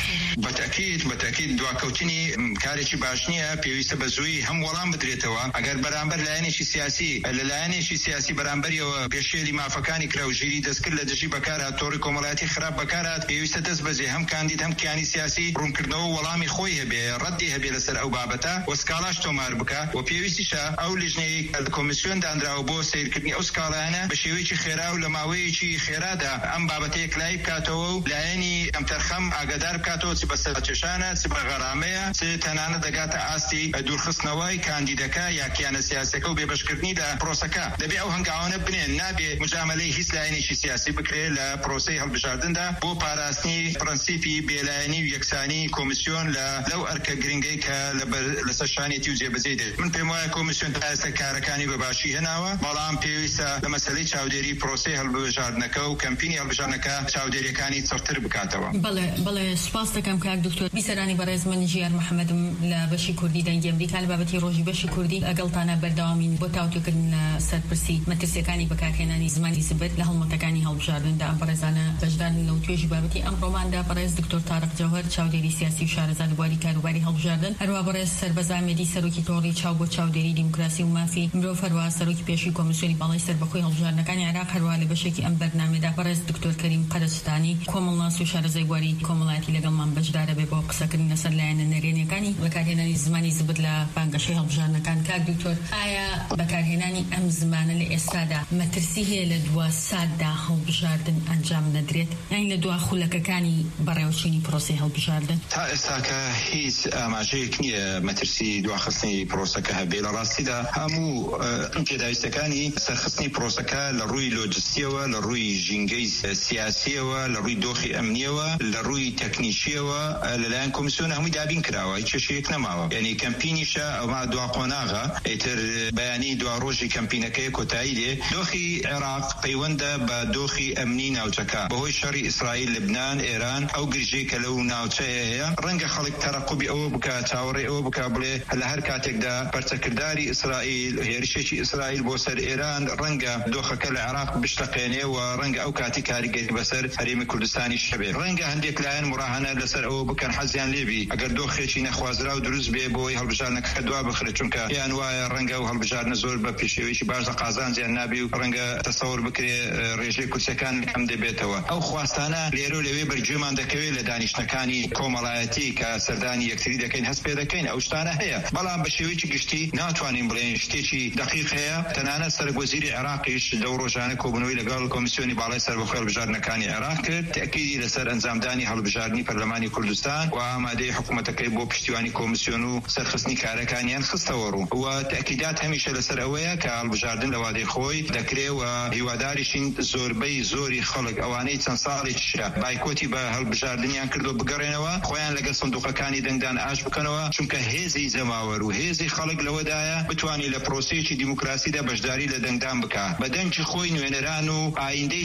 بەتاکید دواکەوتنی کارێکی باش نییە پێویستە بە زووی هەم وەڵام بدرێتەوە ئەگەر بەرامبەر لایەنێکی سیاسی لە لایەنێکی سیاسی بەرامبەریەوە پێشێلی مافەکانی کرا و ژیری دەستکرد لە دژی بەکارات تۆڕی کۆمەڵایەتی خراپ بەکارات پێویستە دەست بەجێ هەم کاندید هەم کیانی سیاسی ڕوونکردنەوە وەڵامی خۆی هەبێ ڕەدی هەبێ لەسەر ئەو بابەتە و سکاڵاش تۆمار بکە و پێویستیشە ئەو لیژنەیە کە کۆمیسیۆن دانراوە بۆ سیرکردنی ئەو سکاڵایانە بە شێوەیەکی خێرا و لە ماوەیەکی خێرادا ئەم بابەتەیەک لای بکاتەوە و لایەنی ئەم تەرخەم ئاگادار بکاتەوە چ بە سەرچێشانە چ بە غەرامەیە چ تەنانەت دەگاتە ئاستی دوورخستنەوەی کاندیدەکە یا کیانە سیاسەکە و بێبەشکردنی لە پرۆسەکە دەبێ ئەو هەنگاوانە بنێن نابێ مجاملەی هیچ لایەنێکی سیاسی بکرێت لە پرۆسەی هەڵبژاردندا بۆ پاراستنی پرەنسیپی بێلایەنی و یەکسانی کۆمیسیۆن لەو ئەرکە گرنگەی کە لەسەر شانێتی و جێبەجێ دێت من پێم وایە کۆمیسیۆن تا ئێستا کارەکانی بەباشی هێناوە بەڵام پێویستە لە مەسەلەی چاودێری پرۆسەی هەڵبژاردنەکە و کەمپینی هەڵبژاردنەکە چاودێریەکانی چڕتر بکاتەوە. بەڵێ سوپاس دەکەم کاک دکتۆر بیسەرانی بەڕێز من ژیار محەممەدم لە بەشی کوردی دەنگی ئەمریکا لە بابەتی ڕۆژی بەشی کوردی ئەگەڵتانە بەردەوامین بۆ تاوتوکردن لە سەرپرسی مەترسیەکانی بەکارهێنانی زمانی زبر لە هەڵمەتەکانی هەڵبژاردندا ئەم بەڕێزانە بەشدارن لەو توێژی بابەتی ئەم ڕۆماندا بەڕێز دکتۆر تارق جەوهەر چاودێری سیاسی و شارەزا لەبواری کاروباری هەڵبژاردن هەروە بەڕێز سەربەز ئامێدی سەرۆکی تۆڕی چاو بۆ چاودێری دیموکراسی و مافی مرۆڤ هەروە سەرۆکی پێشووی کۆمیسیۆنی باڵای سەربەخۆی هەڵبژاردنەکانی عێراق هەروە لە بەشێکی ئەم بەرنامەدا بەڕێز دکتۆر کەریم قەرەچتانی کۆمەڵناس و شارەزای بواری کۆمەڵایەتی لەگەڵمان بەشدارە بێ بۆ قسەکردن لەسەر لایەنە نەرێنیەکانی بەکارهێنانی زمانی زبر لە بانگەشەی هەڵبژاردنەکان. کاک دکتۆر ئایا بەکارهێنانی ئەم زمانە لە ئێستادا مەترسی هەیە لە دوا ساددا هەڵبژاردن ئەنجام نەدرێت یان لە دوا خولەکەکانی بەڕێوەچوونی پرۆسەی هەڵبژاردن؟ تا ئێستاکە هیچ ئاماژەیەک نییە مەترسی دواخستنی پرۆسەکە هەبێ لە ڕاستیدا هەموو پێداویستەکانی سەرخستنی پرۆسەکە لە ڕووی لۆجستیەوە لە ڕووی ژینگەی سیاسیەوە لە ڕووی دۆخی ئەمنیەوە لە ڕووی تەکنیشیەوە لەلایەن کۆمیسیۆن هەمووی دابین کراوە هیچ کێشەیەک نەماوە یعنی کەمپینیشە ئەوما دوا قۆناغا ئیتر بەیانی دوا ڕۆژی کەمپینەکەی کۆتایی دێ دۆخی عێراق پەیوەندە بە دۆخی ئەمنی ناوچەکە بەهۆی شەڕی ئیسرائیل لبنان ئێران ئەو گرژەی کە لەو ناوچەیە هەیە ڕەنگە خەڵک تەرەقوبی ئەوە بکە چاوەڕێ ئەوە بکە بڵێ لە هەر کاتێکدا پەرچەکرداری ئیسرائیل هێرشێکی ئیسرائیل بۆ سەر ئێران ڕەنگە دۆخەکە لە عێراق بشتەقێنێ و ڕەنگە ئەو کاتی کاریگەری بەسەر هەرێمی کوردستانی شەبێ ڕەنگە هەندێک لایەن مڕاهەنە لەسەر ئەوە بکەن حەزیان لێبی ئەگەر دۆخێکی نەخوازرا و دروست بێ بۆی هەڵبژاردنەکە دوا بخرێت چونکە یان وایە ڕەنگە و هەڵبژاردنە زۆر بە پێشێوەیەکی باش لە قازانجیان نابی و ڕەنگە تەسەوڕ بکرێ ڕێژەی کورسەکان کەم دەبێتەوە ئەو خواستانە لێرە و لەوێ بەرگێمان دەکەوێت لە دانیشتەکانی کۆمەڵایەتی کە سەردانی یەکتری دەکەین هەست پێ دەکەین ئەو شتانە هەیە بەڵام بە شێوەیەکی گشتی ناتوانین بڵێن شتێکی دقیق هەیە تەنانەت سەرۆکوەزیری عێراقیش لەو ڕۆژانە کۆبوونەوەی لەگەڵ کۆمیسیۆنی باڵای سەربەخۆی هەڵبژاردنەکانی عێراق کرد تەکیدی لەسەر ئەنجامدانی هەڵبژاردننی پەرلەمانی کوردستان و ئامادەی حکوومەتەکەی بۆ پشتیوانی کۆمیسیۆن و سەرخستنی کارەکانیان خستەوە ڕوو و تەکیدات هەمیشە لەسەر ئەوەیە کە هەڵبژاردن لە وادەی خۆی دەکرێت و هیواداریشین زۆربەی زۆری خەڵک ئەوانەی چەند ساڵێکیشە بایکۆتی بە هەڵبژاردنیان کردو بگەڕێنەوە خۆیان لەگەڵ سندوقەکانی دەنگدان ئاش بکەنەوە چونکە هێزی زەماوەر و هێزی خەڵک لەوەدایە بتوانێت لە پرۆسەیەکی دیموکراسیدا بەشداری لە دەنگدان بکات بە دەنگی خۆی نوێنەران و ئایندەی سیاسی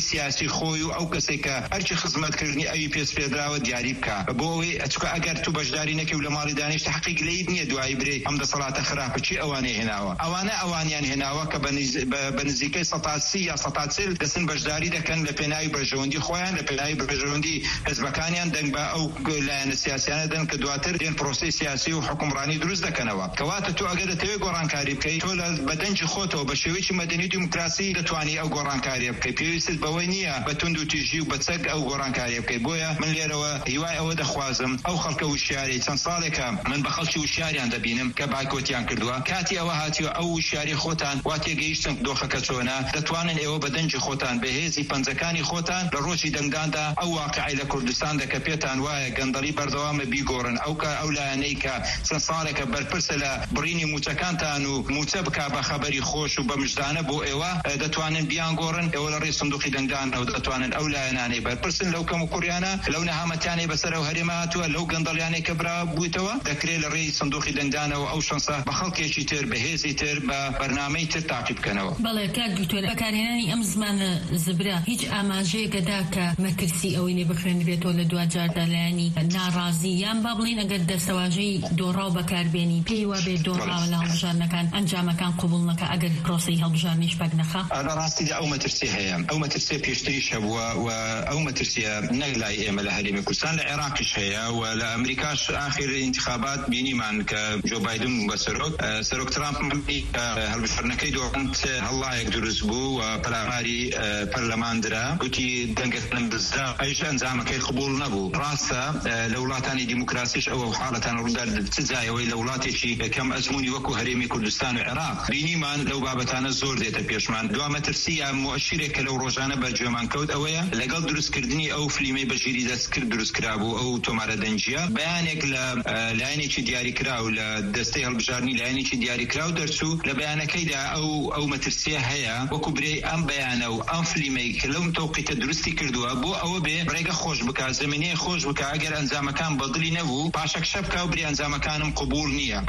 خۆی و ئەو کەسێک کە هەرچی خزمەتکردنی ئەوی پێدراوە دیاری بکە بۆ ئەوەی ئەچکە ئەگەر تو بەشداری نەکەی و لە ماڵی دانیشت حەقیق لێیت نییە دوایی برێ ئەم دەسەڵاتە خراپە چی ئەوانەی هێناوە ئەوانیان هێناوە کە بە نزیکەی 130 یا 140 دەسن بەشداری دەکەن لە پێناوی بەرژەوەندی خۆیان لە پێناوی بەرژەوەندی حزبەکانیان دەنگ بە ئەو لایەنە سیاسیانە دەن کە دواتر دێن پرۆسی سیاسی و حکومڕانی دروست دەکەنەوە کەواتە تو ئەگەر دەتەوێت گۆڕانکاری بکەیت تۆ لە بەدەنجی خۆتەوە بە شێوەیەکی مەدەنی دیموکراسی دەتوانی ئەو گۆڕانکاریە بکەیت پێویستت بەوەی نییە بە تند و تیژی و بە چەک ئەو گۆڕانکاریە بکەیت بۆیە من لێرەوە هیوای ئەوە دەخوازم ئەو خەڵکە وشیاری چەند ساڵێکە من بە خەڵکی وشیاریان دەبینم کە بایکۆتیان کردووە کاتی ئەوە هاتیوە ئەو وشیاری خۆتان وا تێگەیشتن دۆخەکە چۆنە دەتوانن ئێوە بەدەنجی خۆتان بەهێزی پەنجەکانی خۆتان لە ڕۆژی دەنگداندا ئەو واقعی لە کوردستان دەکە پێتان وایە گەندەڵی بەردەوامە بیگۆڕن ئەو لایەنەی کە چەند ساڵێکە بەرپرسە لە بڕینی موچەکانتان و موچە بکا بە خەبەری خۆش و بە مژدانە بۆ ئێوە دەتوانن بیان گۆڕن ئێوە لە ڕێی سندوقی دەنگدانەوە دەتوانن ئەو لایەنانەی بەرپرسن لەو کەم و کوڕیانە لەو نەهامەتیانەی بەسەر ئەو هەرێمە هاتووە لەو گەندەڵیانەی کە برا بوویتەوە دەکرێت لە ڕێی سندوقی دەنگدانەوە ئەو شەنسە بە خەڵکێکی تر بەهێزی تر بە بەرنامەی تر تاقیب بکەنەوە. بەڵێ کاک دکتۆر بەکارهێنانی ئەم زمانە زبرە هیچ ئاماژەیەکەدا کە مەترسی ئەوەی لێ بخوێنرێتەوە لە دوجاردا لایەنی ناڕازی یان با بڵین ئەگەر دەسەواژەی دۆڕاو بەکاربێنی پێی وابێ دۆڕاوە لە هەڵبژارنەکان ئەنجامەکان قبول نەکە ئەگەر پرۆسەی هەڵبژارنیش پەک نەخا. لە ڕاستیدا ئەو مەترسی هەیە ئەو مەترسیە پێشتریش هەبووە و ئەو مەترسیە نەک لای ئێمە لە هەرێمی کوردستان لە عێراقیش هەیە و لە ئەمریکاش ئاخر انتخابات بینیمان کە جو بایدن بە سەرۆک ترامپ هەڵبژارنەکەی دۆڕاند هەڵایەک دروست بوو و پەلاماری پەرلەماندرا گوتی دەنگەکەن بزدا ئەیش ئەنجامەکەی قبول نەبوو. ڕاستە لە وڵاتانی دیموکراسیش ئەوە حاڵەتان ڕوودا چ جایەوەی لە وڵاتێکی کەم ئەزموونی وەکو هەرێمی کوردستان و عێراق بینیمان لەو بابەتانە زۆر دێتە پێشمان. دوا مەترسی یا مؤشرێک کە لەو ڕۆژانە بەرجێمان کەوت ئەوەیە لەگەڵ دروستکردنی ئەو فلیمەی بەژیری دەستکرد دروست کرابوو ئەو تۆمارە دەنجیە بەیانێک لە لایەنێکی دیاریکرا و لە دەستەی هەڵبژارنی لایەنێکی دیاریکرا و دەرچوو لە بەیانەکەیدا ئەو مەترسیە هەیە وەکو برێ ئەم بەیانە و ئەم فلیمەی کە لەو تەوقیتە دروستی کردووە بۆ ئەوە بێ ڕێگە خۆش بکە زمینەیە خۆش بکە ئەگەر ئەنجامەکان بەدڵی نەبوو پاشەک شەبکە و برێ ئەنجامەکانم قبول نییە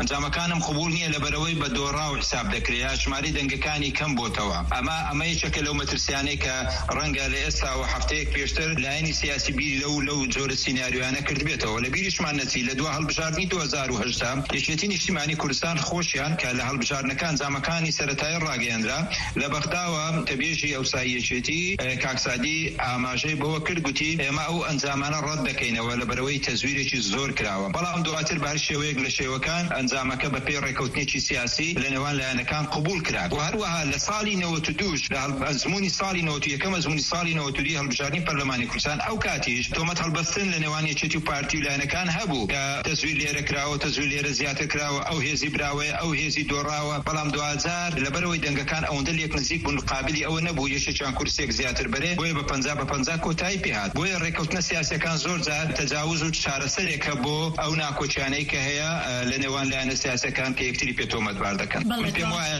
لەبەرەوەی بە دۆڕاو حساب دەکرێت ژماری دەنگەکانی کەم بۆتەوە ئەمە یەکێکە لەو مەترسیانەی کە ڕەنگە لە ئێستا و هەفتەیەک پێشتر لایەنی سیاسی بیری لەو جۆرە سیناریۆیانە کردبێتەوە لە بیریشمان نەچی لە دوا هەڵبژاردننی 2010 یەکێتی نیشتیمانی کوردستان خۆشیان کە لە هەڵبژارنەکان ئەنجامەکانی سەرەتایی ڕاگەیاندرا لە بەغداوە تەبێژی ئەوسایی یەکێتی کاکسادی ئاماژەی بەوە کرد گوتی ئێمە ئەو ئەنجامانە ڕەت دەکەینەوە لەبەرەوەی تەزویرێکی زۆر کراوە بەڵام دواتر بار شێوەیەک لە شێوەکان ئەنجامەکە بە پێی ڕێکەوتنێکی سیاسی لە نێوان لایەنەکان قبول کرا و هەروەها لە ساڵی 92 لە ئەزموونی ساڵی 91 ئەزموونی ساڵی 92 هەڵبژارنی پەرلەمانی کوردستان ئەو کاتیش تۆمەت هەڵبەستن لە نێوان یەکێتی و پارتی و لایەنەکان هەبوو کە تەزویر لێرە کراوە تەزویر لێرە زیاتر کراوە ئەو هێزی براوەیە ئەو هێزی دۆڕاوە بەڵام 2000 لەبەرەوەی دەنگەکان ئەوەندە لێک نزیک بوون قابلی ئەوە نەبوو یەکێکیان کورسێک زیاتر بەرێ بۆیە بە 50 کۆتایی پێهات بۆیە ڕێکەوتنە سیاسیەکان زۆر جار تەجاوز و چارەسەرێکە بۆ ئەو ناکۆچیانەی کە هەیە لە نێوان لایەنە سیاسیەکان کە یەکتری پێ تۆمەتبار دەکەن. پێم وایە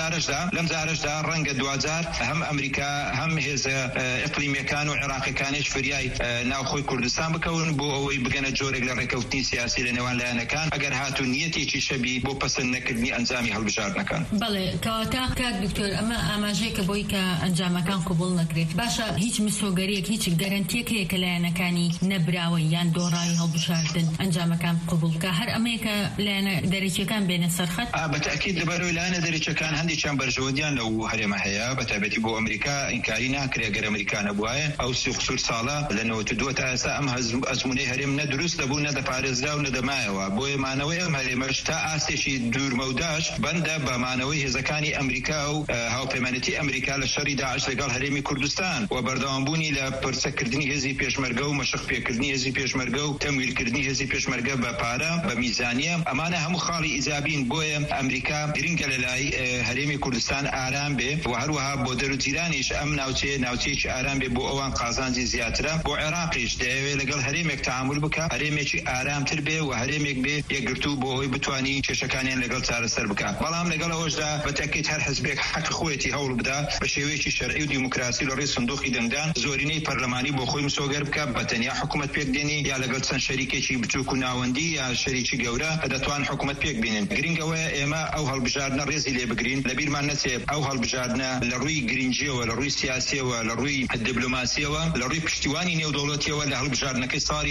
لەم جارشدا ڕەنگە 2000 هەم ئەمریکا هەم هێزە ئیقلیمیەکان و عێراقیەکانیش فریای ناوخۆی کوردستان بکەون بۆ ئەوەی بگەنە جۆرێک لە ڕێکەوتنی سیاسی لە نێوان لایەنەکان ئەگەر هاتو نیەتێکی شەبی بۆ پەسەند نەکردنی ئەنجامی هەڵبژاردنەکان. بەڵێ کەواتە کاک دکتۆر ئەمە ئاماژەیەکە بۆی کە ئەنجامەکان قبول نەکرێت باشە هیچ مسۆگەریەک هیچ گەرەنتیەک هەیە کە لایەنەکانی نەبراوە یان دۆڕایی هەڵبژاردن ئەنجامەکان قبول بکە هەر ئەمەیەکە لایەنە دەرەکیەکان بێنە سەرخەت؟ بەتەکید لەبەرەوەی لایەنە دەرەکیەکان هەندێکیان بەرژەوەندیان لەو هەرێمە هەیە بەتایبەتی بۆ ئەمریکا ئینکاری ناکرێت گەر ئەمریکا نەبوایە ئەو 30 ساڵە لە 92 تا ئێستا ئەم ئەزموونەی هەرێم نەدروست دەبوو نەدەپارێزرا و نەدەمایەوە بۆیە مانەوەی ئەم هەرێمەش تا ئاستێکی دوورمەوداش بەندە بە مانەوەی هێزەکانی ئەمریکا و هاوپەیمانەتی ئەمریکا لە شەڕی داعش لەگەڵ هەرێمی کوردستان و بەردەوامبوونی لە پرسەکردنی هێزی پێشمەرگە و مەشق پێکردنی هێزی پێشمەرگە و تەمویلکردنی هێزی پێشمەرگە بە پارە بە میزانیە ئەمانە هەموو خاڵی ئیجابین بۆیە ئەمریکا گرنگە لەلای هەرێمی کوردستان ئارام بێ و هەروەها بۆ دەروجیرانیش ئەم ناوچەیەکی ئارام بێ بۆ ئەوان قازانجی زیاترە بۆ عێراقیش دەیەوێت لەگەڵ هەرێمێک تەعامل بکە هەرێمێکی ئارامتر بێ و هەرێمێک بێ یەکگرتوو بۆ ئەوەی بتوانی کێشەکانیان لەگەڵ چارەسەر بکات بەڵام لەگەڵ ئەوەشدا بەتەکید هەر حزبێک حەق خۆیەتی هەوڵ بدا بە شێوەیەکی شەرعی و دیموکراسی لە ڕێی سندوقی دەنگدان زۆرینەی پەرلەمانی بۆ خۆی مسۆگەر بکات بە تەنیا حکوومەت پێک دێنی یا لەگەڵ چەند شەریکێکی بچووک و ناوەندی یا شەریکی گەورە دەتوان حکوومەت پێک بینن گرنگەوەیە ئێمە ئەو هەڵبژاردنە ڕێزی لێ بگرین لەبیرمان نەچێت ئەو هەڵبژاردنە لە ڕووی گرنگیەوە لە ڕووی سیاسیەوە لە ڕووی ڕووی دیپلۆماسیەوە لە ڕووی پشتیوانی نێودەوڵەتیەوە لە هەڵبژاردنەکەی ساڵی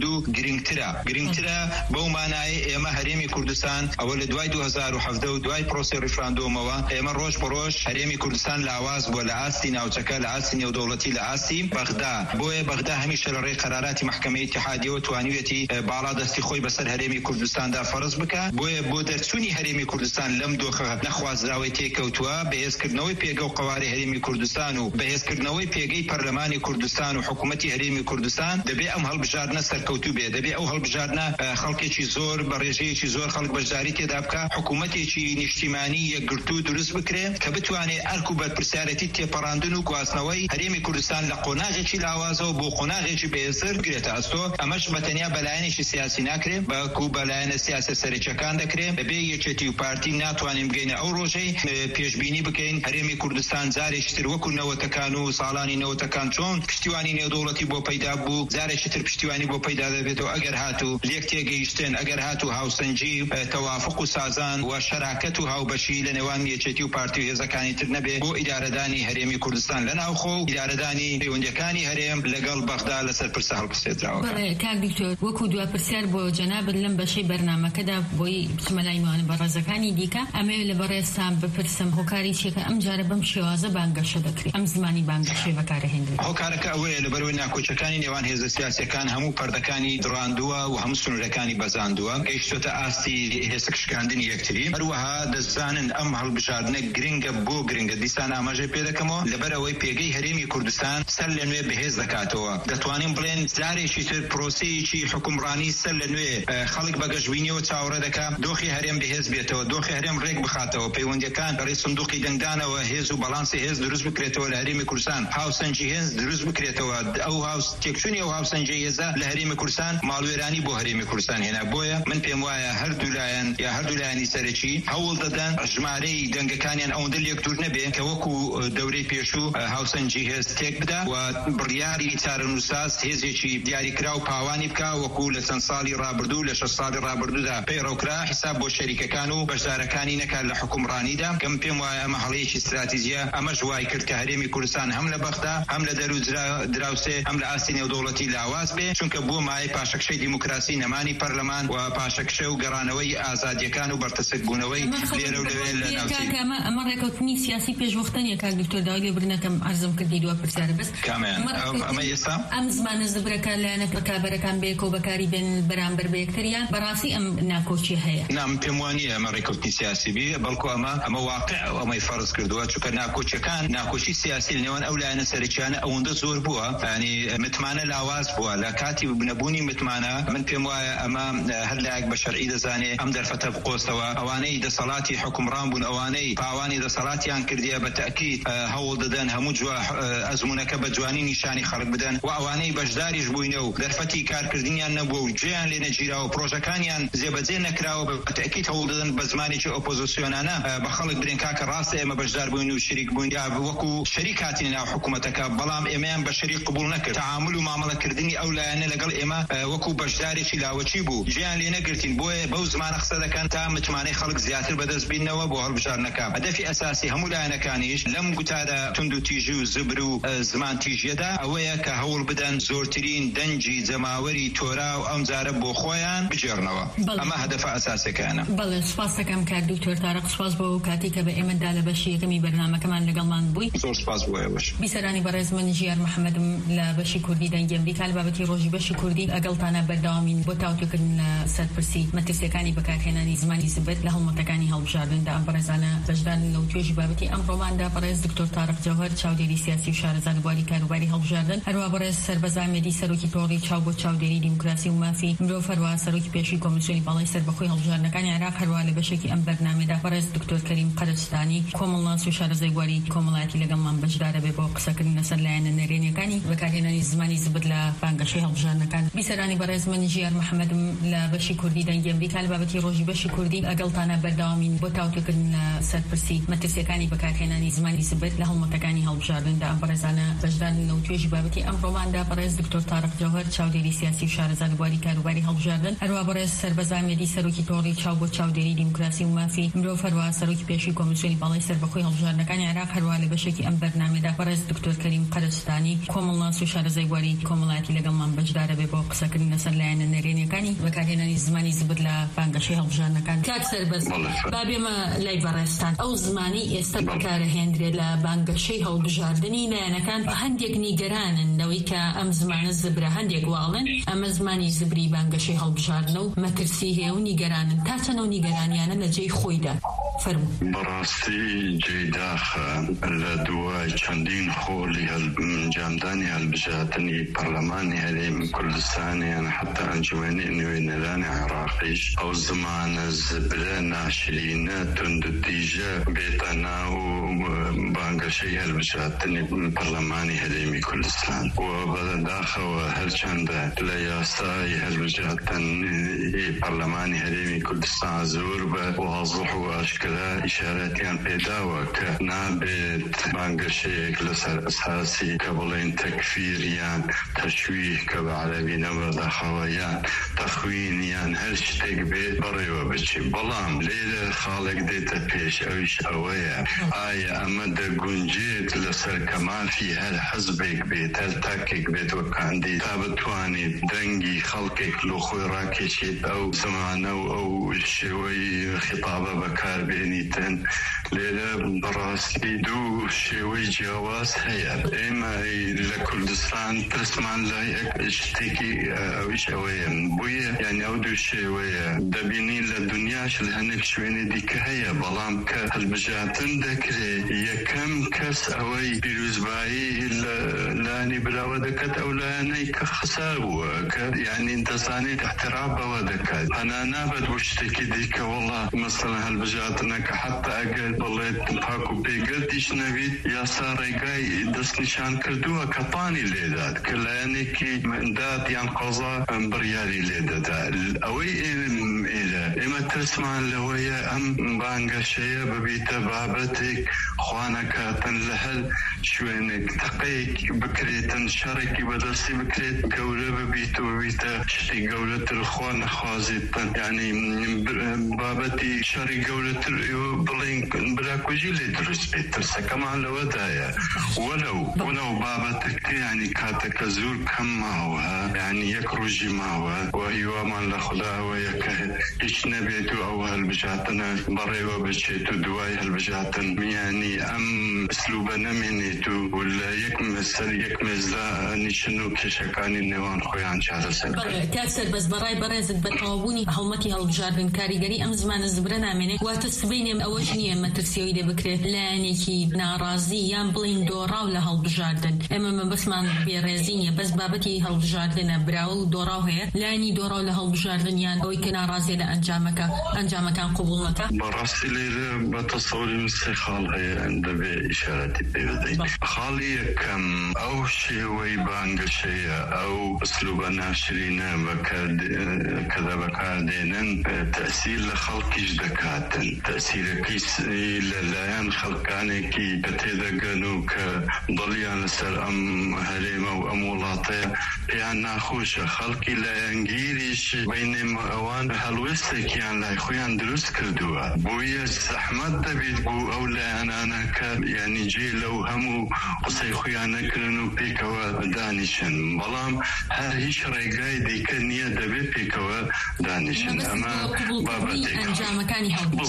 92 گرنگترە بەو مانایە ئێمە هەرێمی کوردستان ئەوە لە دوای 2017 و دوای پرۆسی ریفراندۆمەوە ئێمە ڕۆژ بەڕۆژ هەرێمی کوردستان لاواز بووە لە ئاستی ناوچەکە لە ئاستی نێودەوڵەتی لە ئاستی بەغدا بۆیە بەغدا هەمیشە لە ڕێی قەراراتی محکەمەی ئیتحادیەوە توانیوێتی باڵا دەستی خۆی بەسەر هەرێمی کوردستاندا فەرز بکە بۆیە بۆ دەرچوونی هەرێمی کوردستان لەم دۆخە نەخوازراوەی تێکەوتووە بەهێزکردنەوەی پێگە و قەواری هەرێمی کوردستان و بەهێزکردنەوەی پێگەی پەرلەمانی کوردستان و حکوومەتی هەرێمی کوردستان دەبێ ئەم هەڵبژاردنە سەرکەوتوو بێ دەبێ ئەو هەڵبژاردنە خەڵکێکی زۆر بە ڕێژەیەکی زۆر خەڵک بەشداری تێدا بکە حکوومەتێکی نیشتیمانی یەکگرتوو دروست بکرێ کە بتوانێت ئەرک و بەرپرسیارەتی تێپەڕاندن و گواستنەوەی هەرێمی کوردستان لە قۆناغێکی لاوازەوە بۆ قۆناغێکی بەهێزتر بگرێتە ئەستۆ ئەمەش بەتەنیا بەلایەنێکی سیاسی ناکرێت بەکو بەلایەنە سیاسە سەرچەکان دەکرێت بەبێ یەکێتی و پارتی ناتوانین بگەینە ئەو ڕۆژەی پێشبینی بکەین هەرێمی کوردستان جارێکی تر وەکو نەوەتەکان و ساڵانی نەوەتەکان چۆن پشتیوانی نێودەوڵەتی بۆ پەیدا بوو جارێکی تر پشتیوانی بۆ پەیدا دەبێتەوە ئەگەر هاتوو لێک تێگەیشتن ئەگەر هاتوو هاوسەنجی تەوافق و سازان و شەراکەت و هاوبەشی لە نێوان یەکێتی و پارتی و هێزەکانی تر نەبێ بۆ ئیدارەدانی هەرێمی کوردستان لە ناوخۆ و ئیدارەدانی پەیوەندیەکانی هەرێم لەگەڵ بەغدا لەسەر پرسە هەڵبژێردراوە. کاک دکتۆر وەکو دوا پرسیار بۆ جەنابەت لەم بەشەی بەرنامەکەدا بۆی بچمە لای میوانە بەڕێزەکانی دیکە ئەمەوێ لە بەڕێستان بپرسم هۆکاری چێکە ئەم جارە بەم شێوازە بانگەشە دەکرێت ئەم زمانی بانگەشێ بەکارهێنرێت. هۆکارەکە ئەوەیە لەبەرەوەی ناکۆچەکانی نێوان هێزە سیاسیەکان هەموو پەردەکانی دڕاندووە و هەموو سنوورەکانی بەزاندووە گەیشتۆتە ئاستی هێزە کشکاندنی یەکتری هەروەها دەزانن ئەم هەڵبژاردنە گرنگە بۆ گرنگە دیسان ئاماژەی پێ دەکەمەوە لەبەرەوەی پێگەی هەرێمی کوردستان سەر لە نوێ بەهێز دەکاتەوە دەتوانین بڵێن جارێکی تر پرۆسەیەکی حکومڕانی سەر لە نوێ خەڵک بەگەشتبینیەوە چاوەڕێ دەکات دۆخی هەرێم بەهێز بێتەوە دۆخی هەرێم ڕێک بخاتەوە پەیوەندیەکان بەڕێ سندوقی دەنگدانەوە هێز و بەڵانسی هێز دروست بکرێتەوە لە هەرێمی کوردستان هاوسەنجی هێز دروست بکرێتەوە ئەو تێکچوونی ئەو هاوسەنجی هێزە لە هەرێمی کوردستان ماڵوێرانی بۆ هەرێمی کوردستان هێنا بۆیە من پێم وایە هەردوو لایەن یا هەردوو لایەنی سەرەکی هەوڵ دەدەن ژمارەی دەنگەکانیان ئەوەندە لێک دوور نەبێ کە وەکو دەورەی پێشوو هاوسەنجی هێز تێک بدا و بڕیاری چارەنووساز هێزێکی دیاریکرا و پاوانی بکە وەکو لە چەند ساڵی ڕابردوو لە 6 ساڵی ڕابردوودا پەیڕەوکرا حساب بۆ شەریکەکان و بەشدارەکانی نەکات لە حکومڕانیدا کەم پێم وایە ئەمە هەڵەیەکی استراتیژیە ئەمەش وای کرد کە هەرێمی کوردستان هەم لە بەغدا هەم لە دەرو دراوسێ هەم لە ئاستی نێودەوڵەتی لاواز بێ چونکە بۆ مای پاشەکشەی دیموکراسی نەمانی پەرلەمان و پاشەکشە و گەڕانەوەی ئازادیەکان و بەرتەسەکبوونەوەی لێرە و لەوێ لە ناوچەی ئەمە ڕێکەوتنی سیاسی پێشوەختەیە کاک دکتۆر داوای لێبرنەکەم عەرزم کردی دووە پرسیارە بەس ئەمە ئێستا ئەم زمانە زبرەکە لایەنە بەکاربەرەکان بێکەوە بەکاری بێن بەرامبەر بە یەکتریان بەڕاستی ئەم ناکۆچی هەیە نام پێم وانییە ئەمە ڕێکەوتنی سیاسی بێ بەڵکو ئەمە واقع ئەمەی فەرز کردووە چونکە ناکۆچی سیاسی لەنێوان ئەو لایەنە سەرکیانە ئەوەندە زۆر بووە ینی متمانە لاواز بووە لە کاتی بنەبوونی متمانە من پێم وایە ئەمە هەر لایەک بە شەرعی دەزانێت ئەم دەرفەتە بقۆستەوە ئەوانەی دەسەڵاتی حکومڕان بوون ئەوانەی پاوانی دەسەڵاتیان کردیە بە تەکید هەوڵ دەدەن هەموو ئەزمونەکە بە جوانی نیشانی خەڵک بدەن و ئەوانەی بەشداریش بووینە و دەرفەتی کارکردنیان نەبووە و گوێیان لێ نەگیراوە پرۆژەکانیان جێبەجێ نەکراوە بە تەکید هەوڵ دەدەن بە زمانێکی ئۆپۆزیسیۆنانە بە خەڵک برێن کاکە ڕاستە ئێمە بەشدار بووین و شەریک بووین یا وەکو شەریک هاتین ناو حکوومەتەکە بەڵام ئێمەیان بە شەریک قبوڵ نەکرد تعامل و مامەڵەکردنی ئەو لایەنە لەگەڵ ئێمە وەکو بەشدارێکی لاوەچی بوو گوێیان لێ نەگرتین بۆیە بەو زمانە قسە دەکەن تا متمانەی خەڵک زیاتر بەدەست بینەوە بۆ هەڵبژاردنەکە هەدەفی ئەساسی هەموو لایەنەکانیش لەم گوتادا تند و تیژی و زبر و زمان تیژیەدا ئەوەیە کە هەوڵ بدەن زۆرترین دەنجی جەماوەری تۆرا و ئەم جارە بۆ خۆیان بجێڕنەوە ئەمە هەدەفە ئەساسەکانە. بەڵێ سپاس دەکەم کاک دکتۆر تارق سپاس بۆ کاتی کە بە ئێمەدا لە بەشی یەکەمی بەرنامەکەمان لەگەڵمان بووی. زۆر سپاس بۆ ئێوەش. بیسەرانی بەڕێز من ژیار محەممەدم لە بەشی کوردی دەنگی ئەمریکا لە بابەتی ڕۆژی بەشی کوردی ئەگەڵتانە بەردەوامین بۆ تاوتوکردن لە سەرپرسی مەترسیەکانی بەکارهێنانی زمانی زبر لە هەڵمەتەکانی هەڵبژاردندا ئەم بەڕێزانە بەشدار لەو توێژی بابەتی ئەم ڕۆماندا بەڕێز دکتۆر تارق جەوهەر چاودێری سیاسی و شارەزای بواری کاروباری هەڵبژاردن هەروە بەڕێز سەربەز ئەحمەدی سەرۆکی تۆڕی چاو بۆ چاودێری دیموکراسی و مافی مرۆڤ هەروە سەرۆکی پێشووی کۆمیسیۆنی باڵای سەربەخۆی هەڵبژاردنەکانی عێراق هەروە لە بەشێکی ئەم بەرنامەدا بەڕێز دکتۆر کەریم قەرەجستانی کۆمەڵناس و شارەزای بواری کۆمەڵایەتی لەگەڵمان بەشدارە بێ بۆ قسەکردن لەسەر لایەنە نەرێنیەکانی بەکارهێنانی زمانی زبر لە بانگەشەی هەڵبژاردنەکان. بیسەرانی بەڕێز من ژیار محەممەدم لە بەشی کوردی دەنگی ئەمریکا لە بابەتی ڕۆژی بەشی کوردی ئەگەڵتانە بەردەوامین بۆ تاوتوکردن لە سەرپرسی مەترسیەکانی بەکارهێنانی زمانی زبر لە هەڵمەتەکانی هەڵبژاردندا ئەم بەڕێزانە بەشدار لەو توێژی بابەتی ئەم ڕۆماندا بەڕێز دکتۆر تارق جەوهەر چاودێری سیاسی و شارەزای بواری کاروباری هەڵبژاردن هەروە بەڕێز سەربەز ئەحمەدی سەرۆکی تۆڕی چاو بۆ چاودێری دیموکراسی و مافی مرۆڤ هەروە سەرۆکی پێشووی کۆمیسیۆنی باڵای سەربەخۆی هەڵبژاردنەکانی عێراق هەروە لە بەشێکی ئەم بەرنامەدا بەڕێز دکتۆر کەریم قەرستانی کۆمەڵناس و شارەزای بواری کۆمەڵایەتی لەگەڵمان بەشدارە بێ بۆ قسەکردن لەسەر لایەنە نەرێنیەکانی بەکارهێنانی زمانی زبر لە بانگەشەی هەڵبژاردنەکان. کاک سەربەست با بێمە لای بەڕێستان ئەو زمانی ئێستا بەکارهێنرێت لە بانگەشەی هەڵبژاردننی لایەنەکان هەندێک نیگەرانن لەوەی کە ئەم زمانە زبرە هەندێک واڵن ئەمە زمانی زبری بانگەشەی هەڵبژاردنە و مەترسی هەیە و نیگەرانن تا چەنەوە نیگەرانیانە لە جێی خۆیدا. بەڕاستی جێداخە لە دوای چەندین خۆڵی جامدانی هەڵبژاردننی پەرلەمانی هەرێمی کوردستانیان حتا ئەنجومەنی نوێنەرانی عێراقیش ئەو زمانە زبرە ناشرینە توندوتیژە بێتە ناو بانگەشەی هەڵبژاردننی پەرلەمانی هەرێمی کوردستان و بەداخەوە هەرچەندە لە یاسای هەڵبژاردننی پەرلەمانی هەرێمی کوردستان زۆر بە واضح و ئاشکرا ئیشارەتیان پێداوە کە نابێت بانگەشەیەک لەسەر ئەساسی کە بڵێن تەکفیر یان تەشویه کە بە عەرەبی نەبەردەخەوە یان تەخوین یان هەر شتێک بێت بڕێوە بچی. بەڵام لێرە خاڵێک دێتە پێش ئەویش ئەوەیە ئایا ئەمە دەگونجێت لەسەر کەمافی هەر حەزبێک بێت هەر تاکێک بێت وە کاندید تا بتوانێت دەنگی خەڵکێک لۆ خۆی ڕاکێشێت ئەو زمانە و ئەو شێوەی خیتابە بەکاربێنیتن. لێرە بەڕاستی دوو شێوەی جیاواز هەیە. ئێمە لە کوردستان ترسمان لە شتێکی ئەویش ئەوەیە بوویە یعنی ئەو دوو شێوەیە دەبینی لە دنیاش لە هەندێک شوێنێ دیکە هەیە بەڵام کە هەڵبژاردن دەکرێت یەکەم کەس ئەوەی پیرۆزبایی لانی براوە دەکات ئەو لایەنەی کە خسار بووە کە یعنی دەزانێت احترام بەوە دەکات هەنا نابێت بۆ شتێکی دیکە وەڵا مەسەڵەن هەڵبژاردنەکە حتا ئەگەر بڵێت پاک و پێگەردیش نەبێت یاسا ڕێگای دەستنیشان کردووە کە پانی لێدات کە لایەنێکی مندات یان قەزا بڕیاری لێدەدا. ئەوەی ئێمە ترسمان لەوەیە ئەم بانگەشەیە ببیتە بابەتێک خوانەکاتن لە هەر شوێنێک تەقەیەک بکرێتن شەڕێکی بەدەستی بکرێت گەورە ببیت و ببیتە شتی گەورەتر خوا نەخوازێتن یعنی بابەتی شەڕی گەورەتر بڵێن براکوژی لێ دروست بێت. ترسەکەمان لەوەدایە وەلەو بابەتەکە ینی کاتەکە زۆر کەم ماوە ینی یەک ڕۆژی ماوە و هیوامان لە خودداوەیە کە هیچ نەبێت و ئەو هەڵبژاردنە بەڕێوە بچێت و دوای هەڵبژاردن ینی ئەم ئەسلوبە نەمێنێت و لە یەک مەسەر یەک مێزدا نیشن و کێشەکانی نێوان خۆیان چارەسەر کاک سەربەست بەڕای بەڕێزت بە تەواوبوونی هەڵمەتی هەڵبژاردن کاریگەری ئەم زمانە زبرە نامێنێت واتە سبەینێ ئەوەش نییە مەترسیەوەی دێ بکرێت لایەنێکی ناڕازی یان بڵین دۆڕاو لە هەڵبژاردن. ئێمە مەبەستمان بێڕێزی نیە بەس بابەتی هەڵبژاردنە براوە و دۆڕاو هەیە لایەنی دۆڕاو لە هەڵبژاردن یان ئەوەی کە ناڕازیە لە ئەنجامەکان قبوڵ نەکا. بەڕاستی لێرە بە تەسەوری من سێ خاڵ هەیە دەبێ ئیشارەتی پێ بدەین. خاڵی یەکەم ئەو شێوەی بانگەشەیە ئەو ئەسلوبە ناشرینە کە بەکاردێنن تەسیر لە خەڵکیش دەکاتن. تەسیرەکەی لەلایەن خەڵکانێکی کە تێدەگەن و کە دڵیان لەسەر ئەم هەرێمە و ئەم وڵاتەیە پێیان ناخۆشە. خەڵکی لایەنگیریش بینێ ئەوان هەڵوێستێکیان لای خۆیان دروست کردووە بۆیە زەحمەت دەبێت بۆ ئەو لایەنانە کە یعنی جێ لەو هەموو قسەی خۆیان نەکردن و پێکەوە دانیشن. بەڵام هەر هیچ ڕێگای دیکە نییە دەبێت پێکەوە دانیشن. ئەمە ئەنجامەکانی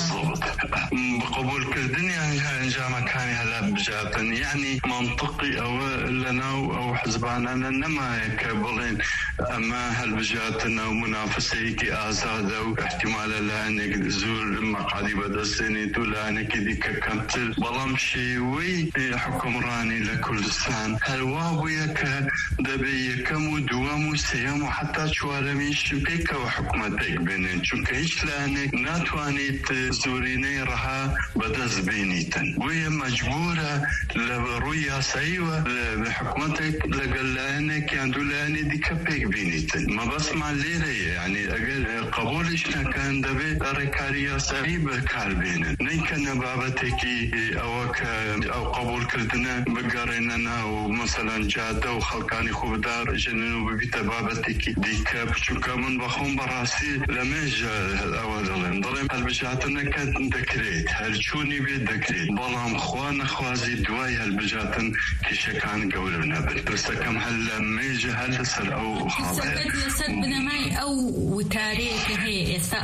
قبولکردنی ئەنجامەکانی هەڵبژاردن یعنی منطقی ئەوە لەناو ئەو حزبانانە نەمایە کە بڵێن ئەمە هەڵبژاردنە و منافسەیەکی ئازادە و احتیمالە لایەنێک زۆر مەقادی بەدەستێنێت و لایەنێکی دیکە کەمتر. بەڵام شێوەی حکومڕانی لە کوردستان هەروا بوویە کە دەبێ یەکەم و دووەم و سێەم و حتا چوارەمیش پێکەوە حکومەتێک بێنن چونکە هیچ لایەنێک ناتوانێت زۆرینەی ڕەها بەدەست بێنیتن. بۆیە مەجبورە لە ڕووی یاساییوە حکومەتێک لەگەڵ لایەنێک یان دوو لایەنێ دیکە پێک بینیتن. مەبەستمان لێرەیە ینی ئەگەر قبولیش نەکەن دەبێت ڕێکاری یاسایی بەکاربێنن نەیکە نەبابەتێکی ئەوە کە ئەو قبولکردنە بگەڕێنە ناو مەسەلەن جادە و خەڵکانی خۆبدار ژنن و ببیتە بابەتێکی دیکە بچووکە من بەخۆم بەڕاستی لەمێژە ئەوە دەڵێم هەڵبژاردنەکە دەکرێت هەرچوونی بێت دەکرێت بەڵام خوا نەخوازی دوای هەڵبژاردن هەڵبژاتن کێشەکان گەورە نەبن دەستەکەم هەل لە مێژە هەر لەسەر ئەو خاڵەیە لەسەر بنەمای ئەو وتارەیەکە هەیە ئێستا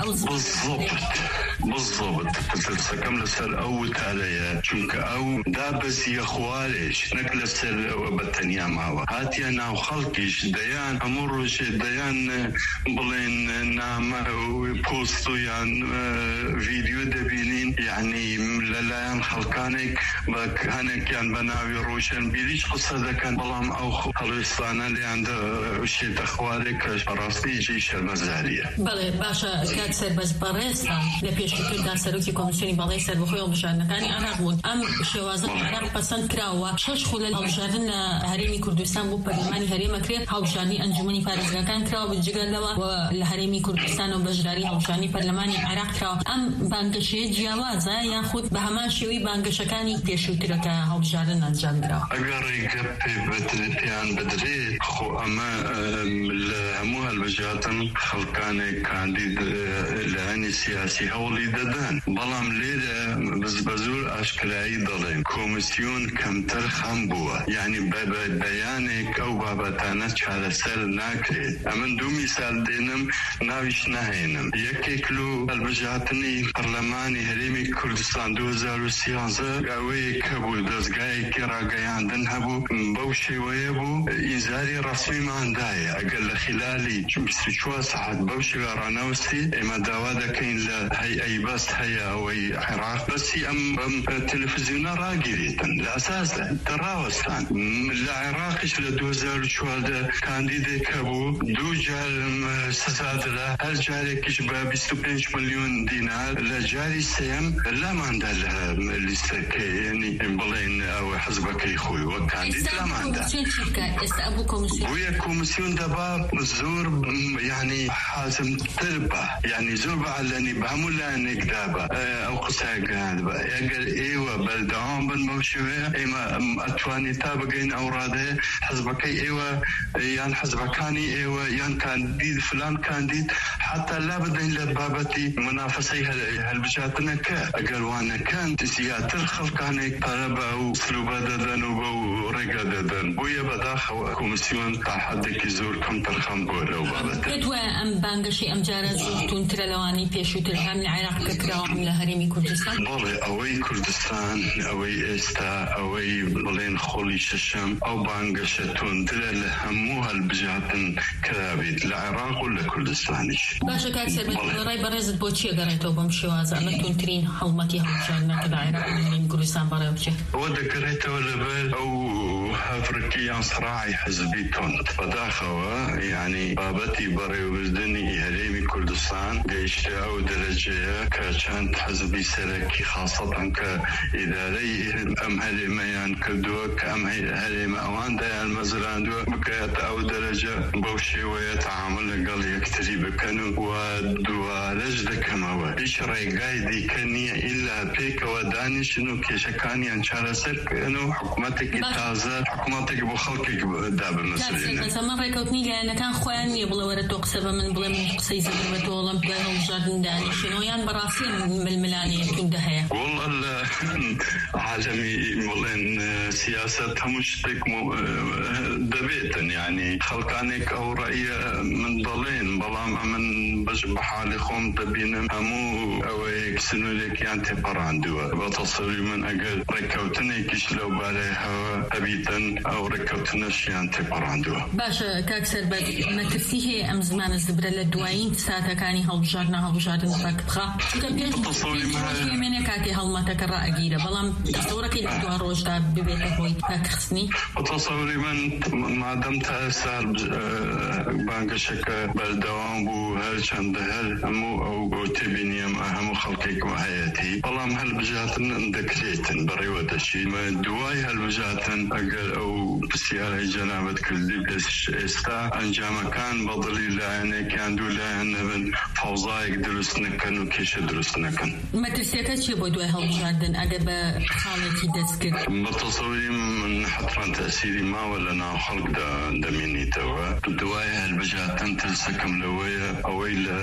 بالضبط دەستەکەم لەسەر ئەو وتارەیە چونکە ئەو دابەزیە خوارێش نەک لەسەر ئەوە بەتەنیا ماوە هاتیە ناو خەڵکیش دەیان هەموو ڕۆژێ دەیان بڵێن نامە پۆست و یان ڤیدیۆ دەبینین یعنی لەلایەن خەڵکانێک بە هەنێکیان بە ناوی ڕۆشنبیریش قسە دەکەن بەڵام ئەو هەڵوێستانە لێیان شێتە خوارێک کە بەڕاستیجی شەرمەزاریە. بەڵێ باشە کات سەربەز بەڕێستان لە پێشتردا سەرۆکی کۆمیسیۆنی بەڵای سەربەخۆی هەڵبژاردنەکانی عێراق بوون ئەم شێوازە عێراق پەسەند کراوە 6 خولە هەڵبژاردن لە هەرێمی کوردستان بۆ پەرلەمانی هەرێمەکرێ هەڵبژاردننی ئەنجومەنی پارێزگاکان کراوە بجگەلەوە لە هەرێمی کوردستان و بەشداری هەڵبژاردننی پەرلەمانی عێراق کراوە ئەم بانگەشەیە جیاوازە یاخود بە هەمان شێوەی بانگەشەکانی پێشووترەکە هەڵبژاردن ئەنجامدراوە ئەگەر ڕێگە پێیان بدرێت خۆ ئەمە لە هەموو هەڵبژاردن خەڵکانێک کاندید لایەنی سیاسی هەوڵی دەدەن بەڵام لێرە بە زۆر ئاشکرایی دەڵێن کۆمیسیۆن کەمتر خەم بووە یعنی بەیانێک ئەو بابەتانە چارەسەر ناکرێت ئەمن دوو میسال دێنم ناویش نهێنم یەکێک لۆ هەڵبژاردننی پەرلەمانی هەرێمی کوردستان 2013 ئەوەیەک هەبوو دەستگایەکی ڕاگەیاندن هەبوو بەو شێوەیە بوو ئینزاری ڕەسمیماندایە ئەگەر لە خلالی 24 ساعت بەو شێوە ڕانەوەستی ئێمە داوا دەکەین لە هەیئەی بەست هەیە ئەوەی عێراق بەسی ئەم تەلەڤیزیۆنە ڕاگیرێتن لە ئەساسە دەڕاوەستان لە عێراقیش لە 2014 کاندیدێک هەبوو دوو جار سزادرا هەر جارێکیش بە 25 ملیۆن دینار لە جاری سێم لاماندا لە لیستەکەی بڵێن ئەوە حزبەکەی خۆی وەک کاندید لاماندا بۆیە کۆمیسیۆن دەبا زۆر یعنی حازمتر بە یعنی زۆر بەعلەنی بە هەموو لایەنێکدا بە ئەو قسە گەاند بە ئەگەر ئێوە بەردەوام بن بەو شێوەیە ئێمە ئەتوانی تا بگەین ئەو ڕادەیە حزبەکەی ئێوە یان حزبەکانی ئێوە یان کاندید فلان کاندید حتا لا بدەین لە بابەتی منافسەی هەڵبژاردنەکە ئەگەر وانەکان زیاتر خەڵکانێک پارە بە ئەو سلوبە دەدەن و بەو ڕێگە دەدەن بۆیە بەداخەوە کۆمیسیۆن تا حدێکی زۆر کەمتر خەم بووە لەو بابەتە دوایە ئەم بانگەشی ئەم جارە زۆر تونترە لەوانی پێشووتر هەم لە عێراق کە کراوە هەم لە هەرێمی کوردستان بەڵێ ئەوەی کوردستان ئەوەی ئێستا ئەوەی بڵێن خۆڵی شەشەم ئەو بانگەشە تونترە لە هەموو هەڵبژاردن کرابێت لە عێراق و لە کوردستانیش باشە کات سەربەڕای بەڕێزت بۆ چیە گەڕێتەوە بەم شێوازە ئەمە تونترین هەڵمەتی هەڵبژاردنەکە لە عێراق و هەرێمی کوردستان بەڕێوە بچێت ئەوە دەگەڕێتەوە لەبەر ئەو هەفرەکی یان سڕاعی حزبی تۆند بەداخەوە یعنی بابەتی بەڕێوەبردننی هەرێمی کوردستان گەیشتە ئەو دەرەجەیە کە چەند حزبی سەرەکی خاستەن کە ئیدارەی ئەم هەرێمەیان کردووە کە ئەم هەرێمە ئەوان دایان مەزراندووە بکەیتە ئەو دەرەجە بەو شێوەیە تەعامل لەگەڵ یەکتری بکەن و دووارەش دەکەمەوە هیچ ڕێگای دیکە نییە ئیلا پێکەوە دانیشن و کێشەکانیان چارەسەرکەن و حکوومەتێکی تازە حکوومەتێکی بۆ خەڵکێک دابمەسرێنن ئەمە ڕێکەوتنی لایەنەکان خۆیان نییە بڵێ وەرە تۆ قسە بە من بڵێ من قسەی زەبر بە تۆڵم دوای هەڵبژاردن دانیشتنەوە یان بەڕاستی ململانەیەکتون هەیە وەڵڵا لە عالەمی بڵێن سیاسەت هەموو شتێک دەبێتن یعنی خەڵکانێک ئەو ڕەیە من دەڵێن بەڵام ئەمن بەش بە حاڵی خۆم دەبینم هەموو ئەوەیەک سنوورێکیان تێپەڕاندووە بە تەسەوری من ئەگەر ڕێکەوتنێکیش لەو بارەی هەوە هەبیتن ئەو ڕێکەوتنەشیان تێپەڕاندووە. باشە کاک سەربەر مەترسی هەیە ئەم زمانە زبرە لە دوایین ساتەکانی هەڵبژاردن ڕەکبخا چونکە پێش هێمێنە کاتی هەڵمەتەکە ڕائەگیرە بەڵام دەستەوەڕەکەی لە دوا ڕۆژدا ببێتە هۆی پاکخستنی تەسەوری من مادەم تا ئێستا بانگەشەکە بەردەوام بوو هەرچەندە هەر هەموو ئەو تێبینیم هەموو خەڵکێک هەیەتی بەڵام هەڵبژاردن دەکرێتن بەڕێوە دەچین دوای هەڵبژاردن ئەگەر ئەو پرسیارەی جەنابەت کردی ئێستا ئەنجامەکان بەدڵی لایەنێکیان دوو لایەن نەبن فەوزایەک دروست نەکەن و کێشە دروست نەکەن. مەترسیەکە چیە بۆ دوای هەڵبژاردن ئەگەر بە خاڵێکی دەست کرد؟ بەتەسەوری من حتما تەسیری ماوە لە ناو خەڵکدا دەمێنیتەوە. دوای هەڵبژاردن ترسەکەم لەوەیە ئەوەی لە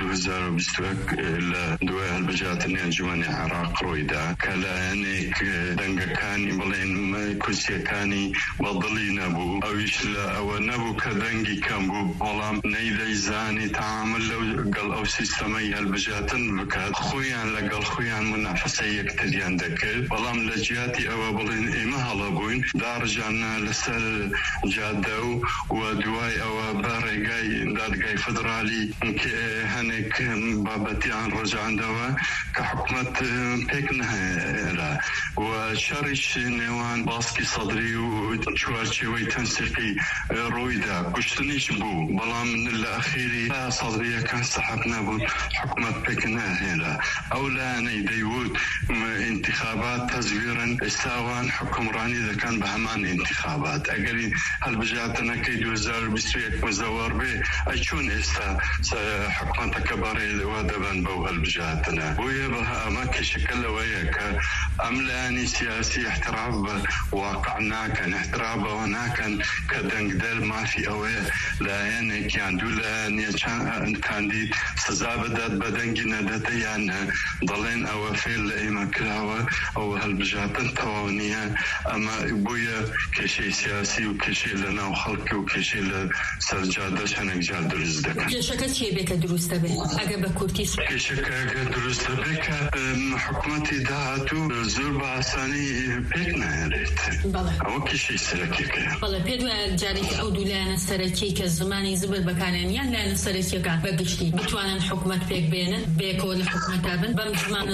2021 لە دوای هەڵبژاردنی ئەنجومەنی عێراق ڕۆیدا کە لایەنێک دەنگەکانی بڵێن کورسیەکانی بەدڵی نەبوو، ئەویش لە ئەوە نەبوو کە دەنگی کەم بوو، بەڵام نەیدەیزانی تەعامل لەگەڵ ئەو سیستەمەی هەڵبژاردن بکات، خۆیان لەگەڵ خۆیان منافەسەی یەکتریان دەکرد. بەڵام لە جیاتی ئەوە بڵێن ئێمە هەڵەبووین داڕژانە لەسەر جادە و دوای ئەوە بە ڕێگای دادگای فدرالی هەنێک بابەتیان ڕۆژاندەوە کە حکومەت پێک نەهێرا و شەڕیش نێوان باسکی سەدری و چوارچێوەی تەنسیقی ڕۆیدا، کوشتنیش بوو، بەڵام لە ئەخیری سەدریەکان سەحەب نەبوون، حکومەت پێک نەهێرا. ئەو لایەنەی دەیوت انتخابات تەزویرن ئێستاوان حکومڕانی دەکەن بە هەمان انتخابات. ئەگەری هەڵبژاردنەکەی 2021 مزەوەڕ بێ ئەی چۆن ئێستا حکومەتەکە بەڕێوە دەبن بەو هەڵبژاردنە. بۆیە بە ئەمە کێشەکە لەوەیە کە ئەم لایەنی سیاسی احترام بە واقع ناکەن، احترام بەوە ناکەن کە دەنگدەر مافی ئەوەیە لایەنێکیان دوو لایەنێ کاندید سزا بدات بە دەنگی نەدەتە یان دەڵێن ئەوە فێل لە ئێمە کراوە ئەوە هەڵبژاردن تەواو نییە. ئەمە بویە کێشەی سیاسی و کێشەی لە ناو خەڵکی و کێشەی لە سەرجادەش هەنێک جار دروست دەکەن. کێشەکە چیە بێ کە دروستە بێت؟ ئەگە بە کورتی کێشەکە ئەگە دروستە بێ کە حکومەتی داهاتوو زۆر بە ئاسانی پێک نهێنێت. ئەوە کێشەی سەرەکیەکەیە. بەڵێ پێ دوایە جارێکی ئەو دوو لایەنە سەرەکی کە زمانی زبر بەکارێنیان لایەنە سەرەکیەکان بەگشتی بتوانن حکومەت پێک بێنن بێکەوە لە حکومەتە بن بەم زمانە.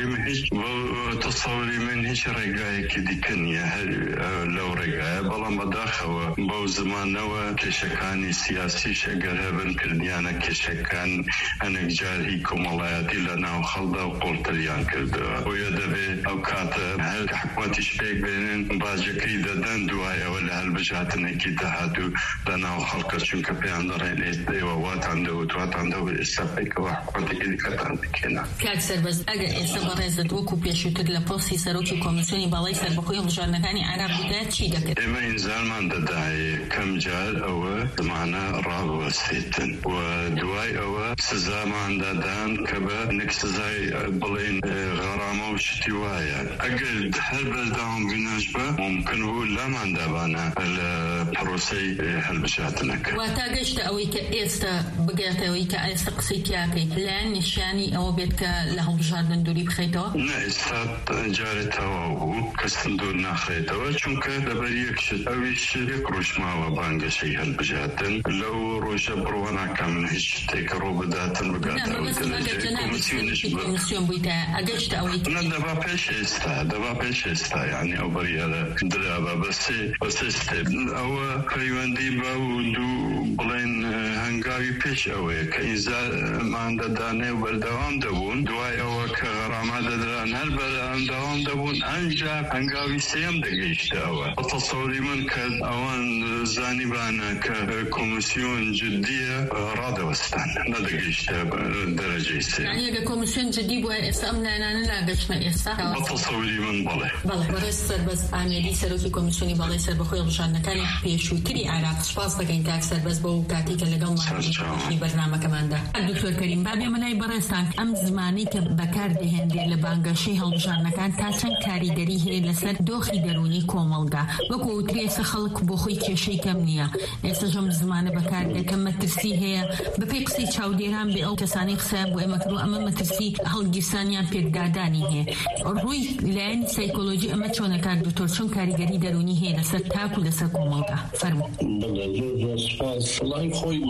تەسەوری من هیچ ڕێگایەکی دیکە نییە لەو ڕێگایە، بەڵام بەداخەوە بەو زمانەوە کێشەکانی سیاسیش ئەگەر هەبن کردیانە کێشەکان هەنێک جار هی کۆمەڵایەتی لە ناو خەڵدا و قوڵتریان کردەوە. بۆیە دەبێت ئەو کاتە هەر حکومەتیش پێک بێنن باجەکەی دەدەن دوای ئەوە لە هەڵبژاردنێکی داهاتوو لە ناو خەڵکە، چونکە پێیان دەڕێن ئێستەوە واتان دەوت واتان دەوت ئێستا پێکەوە حکومەتێکی دیکەتان بکێنە. کاک سەربەز ئەگە ئێستا بەڕێزت وەکو پێشووتر لە پۆستی سەرۆکی کۆمیسیۆنی باڵای سەربەخۆی هەڵبژاردنەکانی عێراق بوویت چی دەکرد؟ ئێمە ئینزارمان دەدایە کەم جار ئەوە زمانە ڕاوەستێتن و دوای ئەوە سزامان دەدان کە بە نەک سزای بڵێن غەرامە و شتی وایە. ئەگەر هەر بەردەوام بینەش بە ممکن بوو لامان دابانە لە پرۆسەی هەڵبژاردنەکە. واتە گەشتە ئەوەی کە ئێستا بگاتەوەی کە ئێستا قسەی تیاکەی لایەن نیشانی ئەوە بێت کە لە هەڵبژاردن دووری بخەیتەوە؟ نە، ئێستا جارێت تەواو بوو کەسم دوور ناخرێتەوە، چونکە لەبەر یەکشت ئەویش یەک ڕۆژ ماوە بانگەشەی هەڵبژاردن لەو ڕۆژە بڕوە ناکەم هیچ شتێکە ڕۆ بداتن بگاتەوە کۆمیسیۆن بوویتە ئەگەشتە ئەوەی دەبا پێش ئێستا یعنی ئەو بەریارە درابە بەسێ ستێپ ئەوە پەیوەندی بە و دوو بڵێن هەنگاوی پێش ئەوەیە کە ئینزارمان دەدانێ و بەردەوام دەبوون، دوای ئەوە کە غەراما دەدران هەر بەردەوام دەبوون، ئەنجا هەنگاوی سێم دەگەیشتەوە. تەسەوری من کە ئەوان زانیبانە کە کۆمیسیۆن جددیە ڕادەوەستان نەدەگەیشتە دەرەجەی سێ. یعنی ئەگە کۆمیسیۆن جددی بووە ئێستا ئەم لایەنانە لاگەشتمە ئێستا؟ بەتەسەوری من بەڵێ. بەڕێز سەربەز ئامێری سەرۆکی کۆمیسیۆنی باڵای سەربەخۆی هەڵبژاردنەکانی پێشووتری عێراق، سوپاس دەکەین کاک سەربەز بۆ کاتی کە لەگەڵ بەرنامەکەماندا. دکتۆر کەریم بابێ مەلای بەڕێستان ئەم زمانی کە بەکار دەهێنرێت لە بانگەشەی هەڵبژاردنەکان تا چەند کاریگەری هەیە لەسەر دۆخی دەرونی کۆمەڵگا، وەکو وتری ئێستا خەڵک بۆ خۆی کێشەی کەم نییە، ئێستا ژەم زمانە بەکار دێکە مەترسی هەیە بەپێی قسەی چاودێران بێ ئەو کەسانی قسەیان بۆ ئێمە کردو ئەمە مەترسی هەڵگیرسانیان پێکدادانی هەیە. ڕووی لایەنی سایکۆلۆژی ئەمە چۆنە کاک دکتۆر چۆن کاریگەری دەرونی هەیە لەسەر تاک و لەسەر کۆمەڵگا؟ فەرموو. سپاس. وڵای خۆی مەفروض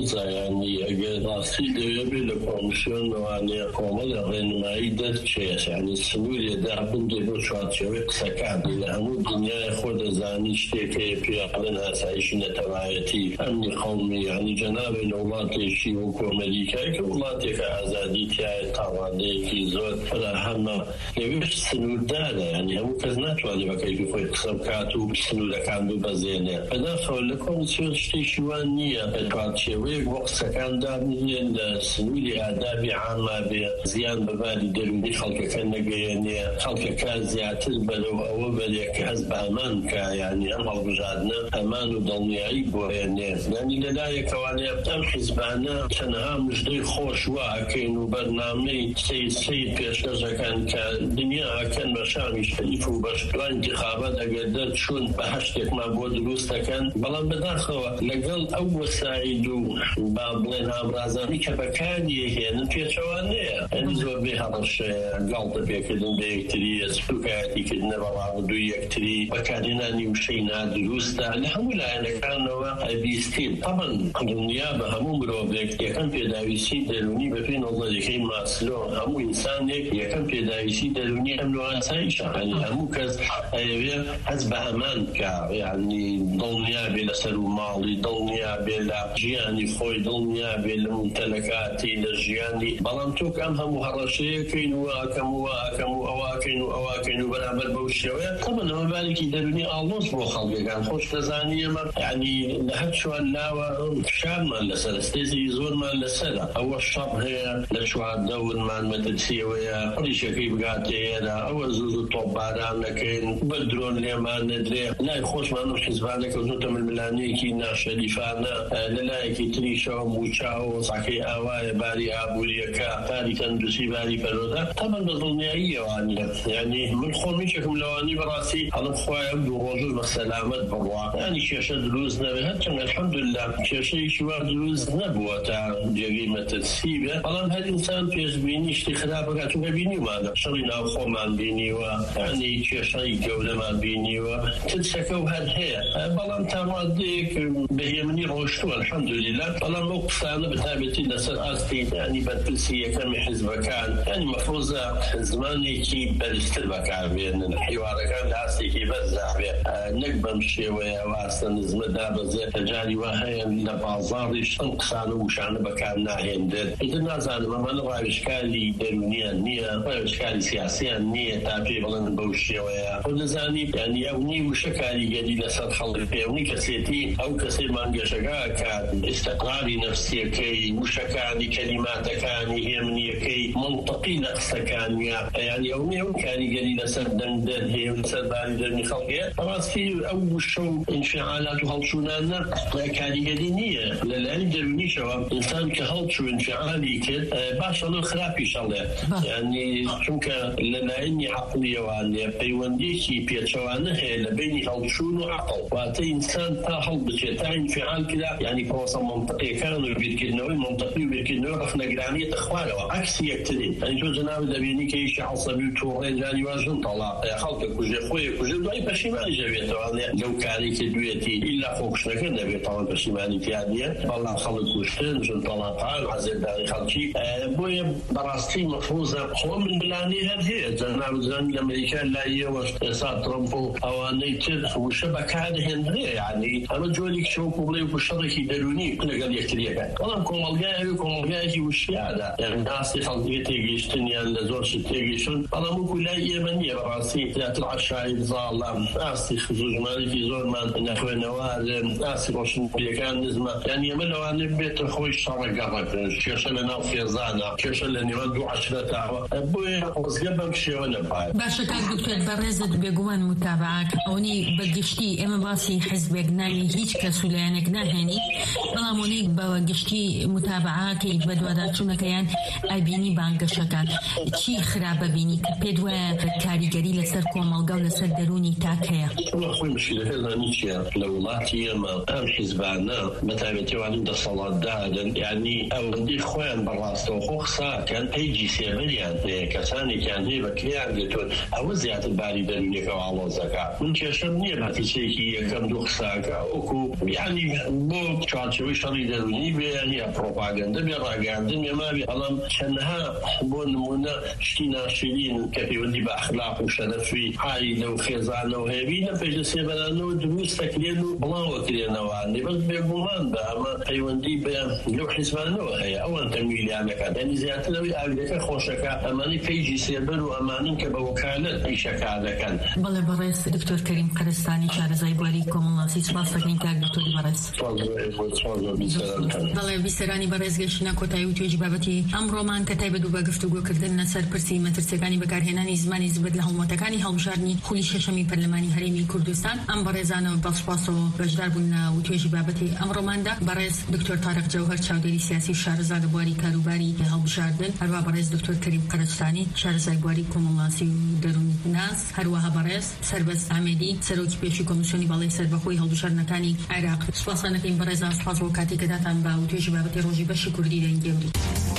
هەڵزە ینی ئەگەر ڕاستی دەوێت لە کۆمیسیۆن ئەوانەیە کۆمەڵە ڕێنمایی دەرچێت ینی سنووریەدا بندێ بۆ چوارچێوەی قسەکانی لە هەموو دنیای خۆ دەزانی شتێکەیە پێڵێن ئاسایشی نەتەوایەتی ئەمنی قەومی ینی جەنابێ لە وڵاتێکی وەکو ئەمریکای کە وڵاتێکە ئازادی تایە تاوانەیەکی زۆر فراهەمە لەوێش سنووردارە ینی هەموو کەس ناتوانێت بەکەیفی خۆی قسە بکات و سنوورەکان ببەزێنێ بەداخەوە لە کۆمیسیۆن شتێکی وان نییە چوارچێوەیەک بۆ قسەکان دابنێن لە سنووری ئادابی عامە بێ زیان بەباری دەرونی خەڵکەکە نەگەیەنێ خەڵکەکە زیاتر بەرەو ئەوە بەرێ کە هەست بە ئەمان بکە ینی ئەم هەڵبژاردنە ئەمان و دڵنیایی بۆهێنێ ینی لەلایەکەوانەیە ئەم حیزبانە تەنها مژدەی خۆش وا ئەکەین و بەرنامەی سەید پێشکەشەکەن کە دنیا ئەکەن بە شامی شەریف و بەش انتخابات ئەگەر دەرچوون بە هەشتێکمان بۆ دروست دەکەن بەڵام بەداخەوە لەگەڵ ئەو وەسایل و با بڵێن ئامرازانی کە بەکاری هێنن پێچەوانەیە ئەنی زۆر بێ هەڵەشەیە گاڵتە پێکردن بە یەکتری سوکایەتیکردنە بەڕابردووی یەکتری بەکارهێنانی وشەی نادروستە لە هەموو لایەنەکانەوە بیستین طبعاً دنیا بە هەموو مرۆڤێک یەکەم پێداویستی دەرونی بە پێی نەڵەرەکەی ماسلۆ هەموو ئینسانێک یەکەم پێداویستی دەرونی ئەم ئاسایشە هەموو کەس ئەوێ هەست بە ئەمان بکە ینی دڵنیا بێ لەسەر و ماڵی دڵنیا بێ لە ژیانی خۆی دڵنیا بێ لە ممتەلەکاتی لە ژیانی بەڵام تۆک ئەم هەموو هەڕەشەیەکەین و ئاکەم و ئاکەم و ئەواکەین و ئەواکەین و بەرامبەر بەو شێوەیە طبعاً ئەمە بارێکی دەرونی ئاڵۆز بۆ خەڵکەکان خۆش دەزانی ئێمە ینی لە هەر چوار لاوە شارمان لەسەر ستێزی زۆرمان لەسەرە ئەوە شەڕ هەیە لە چواردە ورمان مەترسیەوەیە ڕیشەکەی بگاتێنە ئەوە زوو تۆپباران نەکەین بە درۆن لێمان نەدرێ لای خۆشمان و حیزبانە کەوتوتە ململانەیەکی ناشەریفانە لەلایەکی تریشەوە موچاوە ساکەی ئاوایە باری ئابوووریەکە باری تەندروستی باری پەرۆدا تەمەن بە دڵنیاییەوانە ینی من خۆمیچێکم لەوانی بەڕاستی هەڵم خوایە دوو ڕۆژ بە سەلامەت بڕوا ینی کێشە دروست نەبێت هەرچەند الحەمدوللا کێشەیەکی وا دروست نەبووە تا جێگەی مەترسی بێت بەڵام هەر ئینسان پێشبینی شتی خراپەکە چونکە بینیمانە شەڕی ناو خۆمان بینیوە ینی کێشەی گەورەمان بینیوە ترسەکە و هەر هەیە بەڵام تاوادەیەک بەهێمنی ڕۆشتووە الحەمدوللا بەڵام ئەو قسانە بەتابەتی لەسەر ئاستی ینی بەرپرسی یەکەمی حیزبەکان ینی مەفروزە زمانێکی بەرزتر بەکاربێنن حیوارەکان لە ئاستێکی بەرزا بێ نەک بەم شێوەیە واستە نزمە دابەزێت جاری وا هەیە لە بازاڕیش ئەم قسانە وشانە بەکار ناهێندێت ئیتر نازانم ئەمانە ڕاوێژکاری دەرونیان نییە ڕاوێژکاری سیاسیان نییە تا پێ بڵێن بەو شێوەیە خۆ دەزانی ینی ئەو نی وشە کاریگەری لەسەر خەڵک پێونی کەسێتی ئەو کەسەی مانگەشەکە کات ئیستقراری نەفسیەکەی وشەکانی کەلیماتەکانی هێمنیەکەی منطقی لە قسەکانیە ینی ئەو نێ ئەو کاریگەری لەسەر دەنگدەر هەیە لەسەر باری دەرنی خەڵکێ ڕاستی ئەو وشە و ئینفعالات و هەڵچوونانە کاریگەری نییە لەلایەن دەرونیشەوە ئینسان کە هەڵچوو ئینفعالی کرد باشەڵە خراپی شەڵێ ینی چونکە لەلایەنی عەقلیەوانێ پەیوەندیەکی پێچەوانە هەیە لە بینی هەڵچوون و عەقڵ واتە ئینسان تا هەڵ بچێت تا ئینفعال کرا ینی پرۆسە منطقیەکان و بیرکردنەوەی منطقی و بیرکردنەوەی ڕەخنەگرانیەتە خوارەوە عەکسی یەکترین ینی تۆ جەنابە دەبینی کە ئیشی عەسەبی و تووڕێنجانی واژن تەڵاقەیە خەڵکە کوژێ خۆی کوژێ دوای پەشیمانی جەبێتەوە لەو کاری کە دوێتی ئیلا خۆکوشتەکە نەبێت تەڵان پەشیمانی تیادیە بەڵام خەڵک کوشتن ژن تەڵاقان عەزێرداری خەڵکی بۆیە بەڕاستی مەفروزە خۆ من بلانی هەر هەیە جەنابە زانی لە ئەمریکا لایەوە ئێستا ترەمپ و ئەوانەی تر وشە بەکارهێنرێ ینی ئەمە جۆرێک شەوکو بڵێ و شەڕێکی دەرونی لەگەڵ یەکتریەکە بەڵام کۆمەڵگایەوی کۆمەڵگایەکی وشیادا یعنی ئاستی خەڵکی تێگەیشتنیان لە زۆر شت تێگەیشتن بەڵام وەکو لای ئێمە نییە بەڕاستی زیاتر عەشایری زاڵە ئاستی زۆرمانێکی زۆرمان نەخوێنەوارن ئاستی ڕۆشنبیەکان نزمە یعنی ئێمە لەوانێ بێتە خۆی شەڕە گەڕەکردن کێشە لە ناو خێزانە کێشە لە نێوان دوو عەشرەتاوە بۆیە خۆزگە بەم شێوە نەبایە باشە کاک دکتۆر بەڕێزت بێگومان متابعەک ئەوەی بەگشتی ئێمە باسی حیزبێک نانی هیچ کەس و لایەنێک ناهێنی بەڵام ئەوەی بەگشتی متابعەکەی بە دوواداچوونەکەیان ئەبینی بانگەشەکان چی خراپە بینی کە پێت وایە کاریگەری لەسەر کۆمەڵگە و لەسەر دەرونی تاکەیە خۆی مشکلەکە زانی چییە لە وڵاتی ئێمە ئەم حیزبانە بەتایبەتیوانی دەسەڵاتدارن یعنی ئەوەندەی خۆیان بەڕاستەوە خۆ قساکەن پەیجی سێبەریان هەیە کەسانێکیان هەیە بەکلیان دێتون ئەوە زیاتر باری دەرونیەکەوە ئاڵۆزەکە من کێشەم نییە بەتیچەیەکی یەکەم دوو قساکە وەکو یعنی بۆ چوارچەوەی شەڕ خبری درونی به یا پروپاگاندا به راگاندن ما به علم چنها بون نمونه شتی ناشرین که پیوندی با اخلاق و شرفی عایله و خزانه و هیبین پیش سیبرانو دروس تکلیل و بلاو کلینا وانی بس به گمان به اما پیوندی به لو حسبانو هی اول تمویل عملك يعني زيادة لو أجدك خوشك أماني فيجي سيبر وأمانين كبوكالة أي شكالة كان. بله برئيس دكتور كريم قرستاني شارزای بواریکم الله سپاس دەکەین کاک دکتۆر برئیس. بله بیسەرانی بەڕێز گەشتنە کۆتایی و توێژی بابەتی ئەمڕۆمان کە تایبەت بە گفتوگۆکردن لەسەر پرسی مەترسیەکانی بەکارهێنانی زمانی زبد لە هەڵمەتەکانی هەڵبژاردننی خولی شەشەمی پەرلەمانی هەرێمی کوردستان ئەم بەڕێزانەوە بەسپاسەوە بەشدار بوون و توێژی بابەتی ئەمڕۆماندا بەڕێز دکتۆر تارق جەوهەر چاودێری سیاسی شارەزا لە بواری کاروباری هەڵبژاردن هەروە بەڕێز دکتۆر کەریم قەرستانی شارەزای بواری کۆمەڵاسی و دەروونناس هەروەها بەڕێز سەربەست ئامێدی سەرۆکی پێشی کۆمیسیۆنی باڵای سەربەخۆی هەڵبژاردنەکانی عێراق. سپاسانەکەین بەڕێزان سپاس بۆ کاتێک کە داتان بە و توێژی بابەتی ڕۆژی بەشی کوردی دەنگێوری.